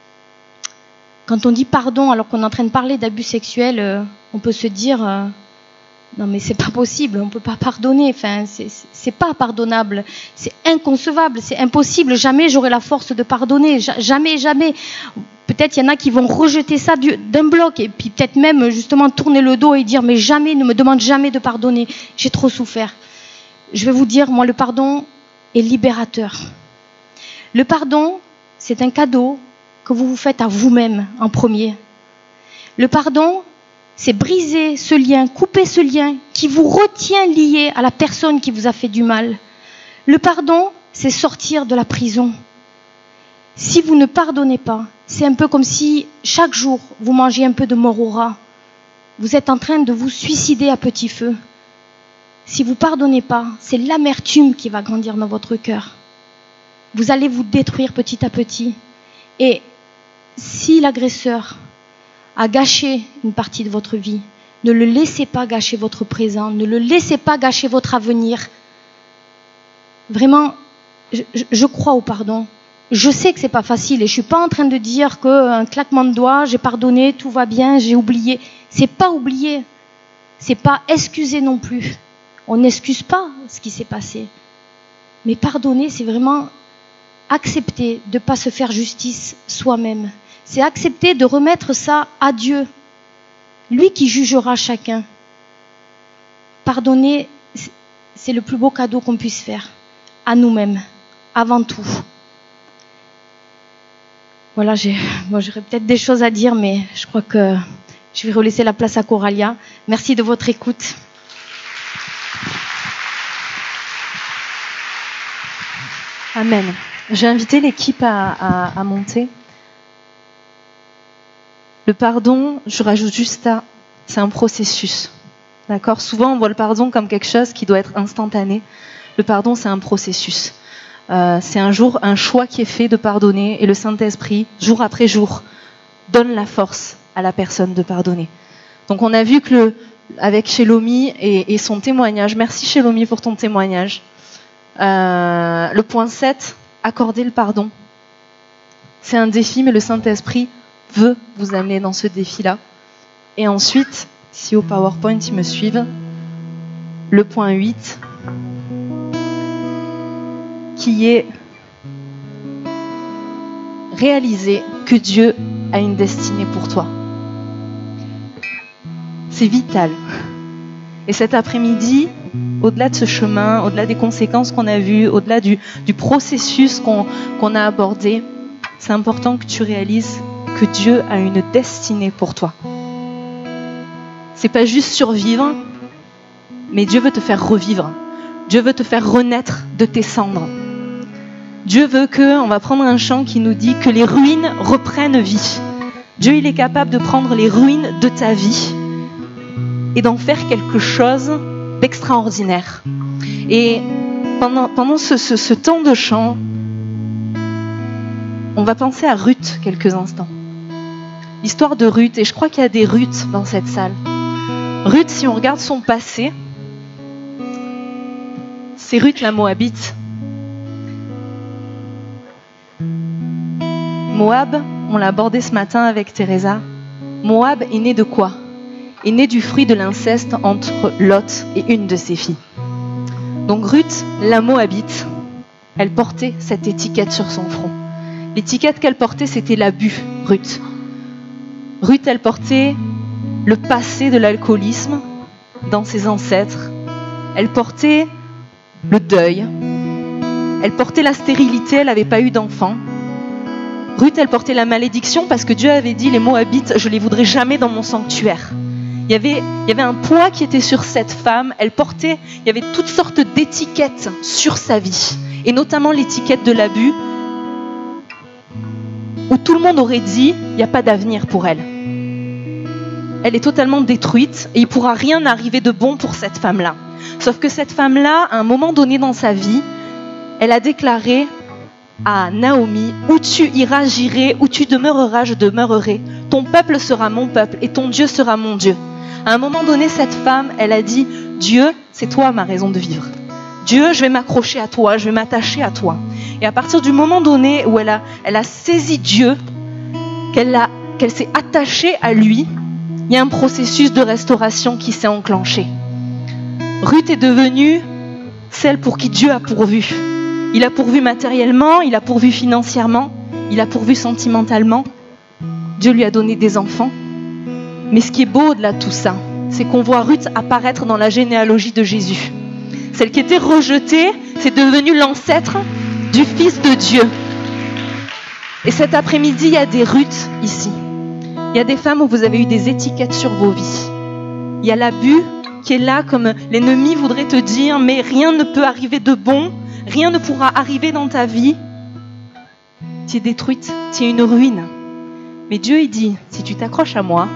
Quand on dit pardon alors qu'on est en train de parler d'abus sexuels, on peut se dire non mais c'est pas possible, on peut pas pardonner, enfin c'est pas pardonnable, c'est inconcevable, c'est impossible, jamais j'aurai la force de pardonner, jamais. Peut-être il y en a qui vont rejeter ça d'un bloc et puis peut-être même justement tourner le dos et dire mais jamais, ne me demande jamais de pardonner, j'ai trop souffert. Je vais vous dire, moi le pardon est libérateur. Le pardon, c'est un cadeau que vous vous faites à vous-même en premier. Le pardon, c'est briser ce lien, couper ce lien qui vous retient lié à la personne qui vous a fait du mal. Le pardon, c'est sortir de la prison. Si vous ne pardonnez pas, c'est un peu comme si chaque jour vous mangez un peu de mort au rat. Vous êtes en train de vous suicider à petit feu. Si vous ne pardonnez pas, c'est l'amertume qui va grandir dans votre cœur. Vous allez vous détruire petit à petit. Et si l'agresseur a gâché une partie de votre vie, Ne le laissez pas gâcher votre présent. Ne le laissez pas gâcher votre avenir. Vraiment, je crois au pardon. Je sais que c'est pas facile et je suis pas en train de dire qu'un claquement de doigts, j'ai pardonné, tout va bien, j'ai oublié. C'est pas oublier. C'est pas excuser non plus. On n'excuse pas ce qui s'est passé. Mais pardonner, c'est vraiment accepter de ne pas se faire justice soi-même. C'est accepter de remettre ça à Dieu. Lui qui jugera chacun. Pardonner, c'est le plus beau cadeau qu'on puisse faire. À nous-mêmes, avant tout. Voilà, j'aurais peut-être des choses à dire, mais je crois que je vais relaisser la place à Coralia. Merci de votre écoute. Amen. J'ai invité l'équipe à monter. Le pardon, je rajoute juste ça, c'est un processus. D'accord ? Souvent, on voit le pardon comme quelque chose qui doit être instantané. Le pardon, c'est un processus. C'est un choix qui est fait de pardonner, et le Saint-Esprit, jour après jour, donne la force à la personne de pardonner. Donc on a vu que avec Shelomi et son témoignage, merci Shelomi pour ton témoignage, le point 7, accorder le pardon. C'est un défi, mais le Saint-Esprit veut vous amener dans ce défi-là. Et ensuite, si au PowerPoint ils me suivent, le point 8, qui est réaliser que Dieu a une destinée pour toi. C'est vital. Et cet après-midi, au-delà de ce chemin, au-delà des conséquences qu'on a vues, au-delà du processus qu'on a abordé, c'est important que tu réalises que Dieu a une destinée pour toi. C'est pas juste survivre, mais Dieu veut te faire revivre. Dieu veut te faire renaître de tes cendres. Dieu veut on va prendre un chant qui nous dit que les ruines reprennent vie. Dieu, il est capable de prendre les ruines de ta vie et d'en faire quelque chose d'extraordinaire. Et pendant ce temps de chant, on va penser à Ruth quelques instants. L'histoire de Ruth, et je crois qu'il y a des Ruth dans cette salle. Ruth, si on regarde son passé, c'est Ruth la Moabite. Moab, on l'a abordé ce matin avec Teresa. Moab est né de quoi ? Est né du fruit de l'inceste entre Lot et une de ses filles. Donc Ruth, la Moabite, elle portait cette étiquette sur son front. L'étiquette qu'elle portait, c'était l'abus, Ruth. Ruth, elle portait le passé de l'alcoolisme dans ses ancêtres. Elle portait le deuil. Elle portait la stérilité, elle n'avait pas eu d'enfant. Ruth, elle portait la malédiction parce que Dieu avait dit, les Moabites, je les voudrais jamais dans mon sanctuaire. Il y avait un poids qui était sur cette femme. Il y avait toutes sortes d'étiquettes sur sa vie. Et notamment l'étiquette de l'abus, où tout le monde aurait dit, il n'y a pas d'avenir pour elle. Elle est totalement détruite et il ne pourra rien arriver de bon pour cette femme-là. Sauf que cette femme-là, à un moment donné dans sa vie, elle a déclaré à Naomi, où tu iras, j'irai, où tu demeureras, je demeurerai. Ton peuple sera mon peuple et ton Dieu sera mon Dieu. À un moment donné, cette femme, elle a dit, Dieu, c'est toi ma raison de vivre. Dieu, je vais m'accrocher à toi, je vais m'attacher à toi. Et à partir du moment donné où elle a saisi Dieu, qu'elle s'est attachée à lui, il y a un processus de restauration qui s'est enclenché. Ruth est devenue celle pour qui Dieu a pourvu. Il a pourvu matériellement, il a pourvu financièrement, il a pourvu sentimentalement. Dieu lui a donné des enfants. Mais ce qui est beau au-delà de tout ça, c'est qu'on voit Ruth apparaître dans la généalogie de Jésus. Celle qui était rejetée, c'est devenue l'ancêtre du Fils de Dieu. Et cet après-midi, il y a des Ruth ici. Il y a des femmes où vous avez eu des étiquettes sur vos vies. Il y a l'abus qui est là comme l'ennemi voudrait te dire, mais rien ne peut arriver de bon, rien ne pourra arriver dans ta vie. Tu es détruite, tu es une ruine. Mais Dieu, il dit, si tu t'accroches à moi,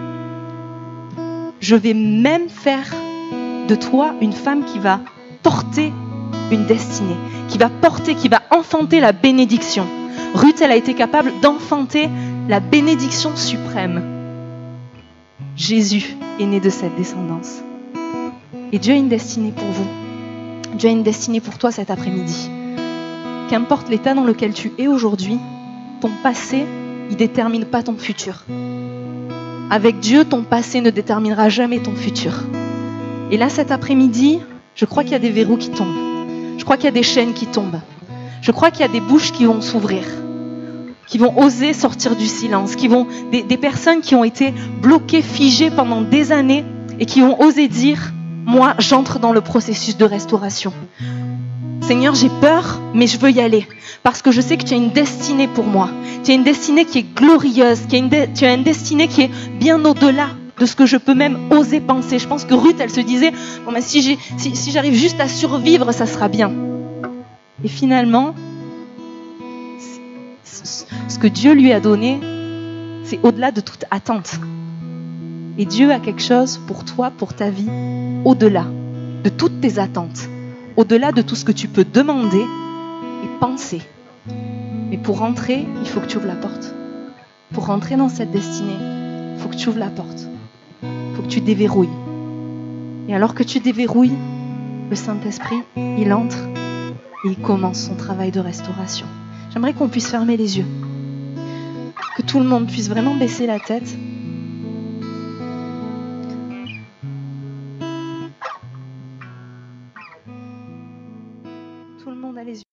je vais même faire de toi une femme qui va porter une destinée, qui va enfanter la bénédiction. Ruth, elle a été capable d'enfanter la bénédiction suprême. Jésus. est né de cette descendance. Et Dieu a une destinée pour vous. Dieu a une destinée pour toi cet après-midi. Qu'importe l'état dans lequel tu es aujourd'hui, ton passé, il ne détermine pas ton futur. Avec Dieu, ton passé ne déterminera jamais ton futur. Et là, cet après-midi, je crois qu'il y a des verrous qui tombent. Je crois qu'il y a des chaînes qui tombent. Je crois qu'il y a des bouches qui vont s'ouvrir, qui vont oser sortir du silence, des personnes qui ont été bloquées, figées pendant des années et qui ont osé dire « Moi, j'entre dans le processus de restauration. Seigneur, j'ai peur, mais je veux y aller parce que je sais que tu as une destinée pour moi. Tu as une destinée qui est glorieuse, tu as une destinée qui est bien au-delà de ce que je peux même oser penser. » Je pense que Ruth, elle se disait bon, ben, si j'arrive juste à survivre, ça sera bien. Et finalement, ce que Dieu lui a donné, c'est au-delà de toute attente. Et Dieu a quelque chose pour toi, pour ta vie, au-delà de toutes tes attentes, au-delà de tout ce que tu peux demander et penser. Mais pour rentrer, il faut que tu ouvres la porte. Pour rentrer dans cette destinée, il faut que tu ouvres la porte. Il faut que tu déverrouilles. Et alors que tu déverrouilles, le Saint-Esprit, il entre et il commence son travail de restauration. J'aimerais qu'on puisse fermer les yeux. Que tout le monde puisse vraiment baisser la tête. Tout le monde a les yeux.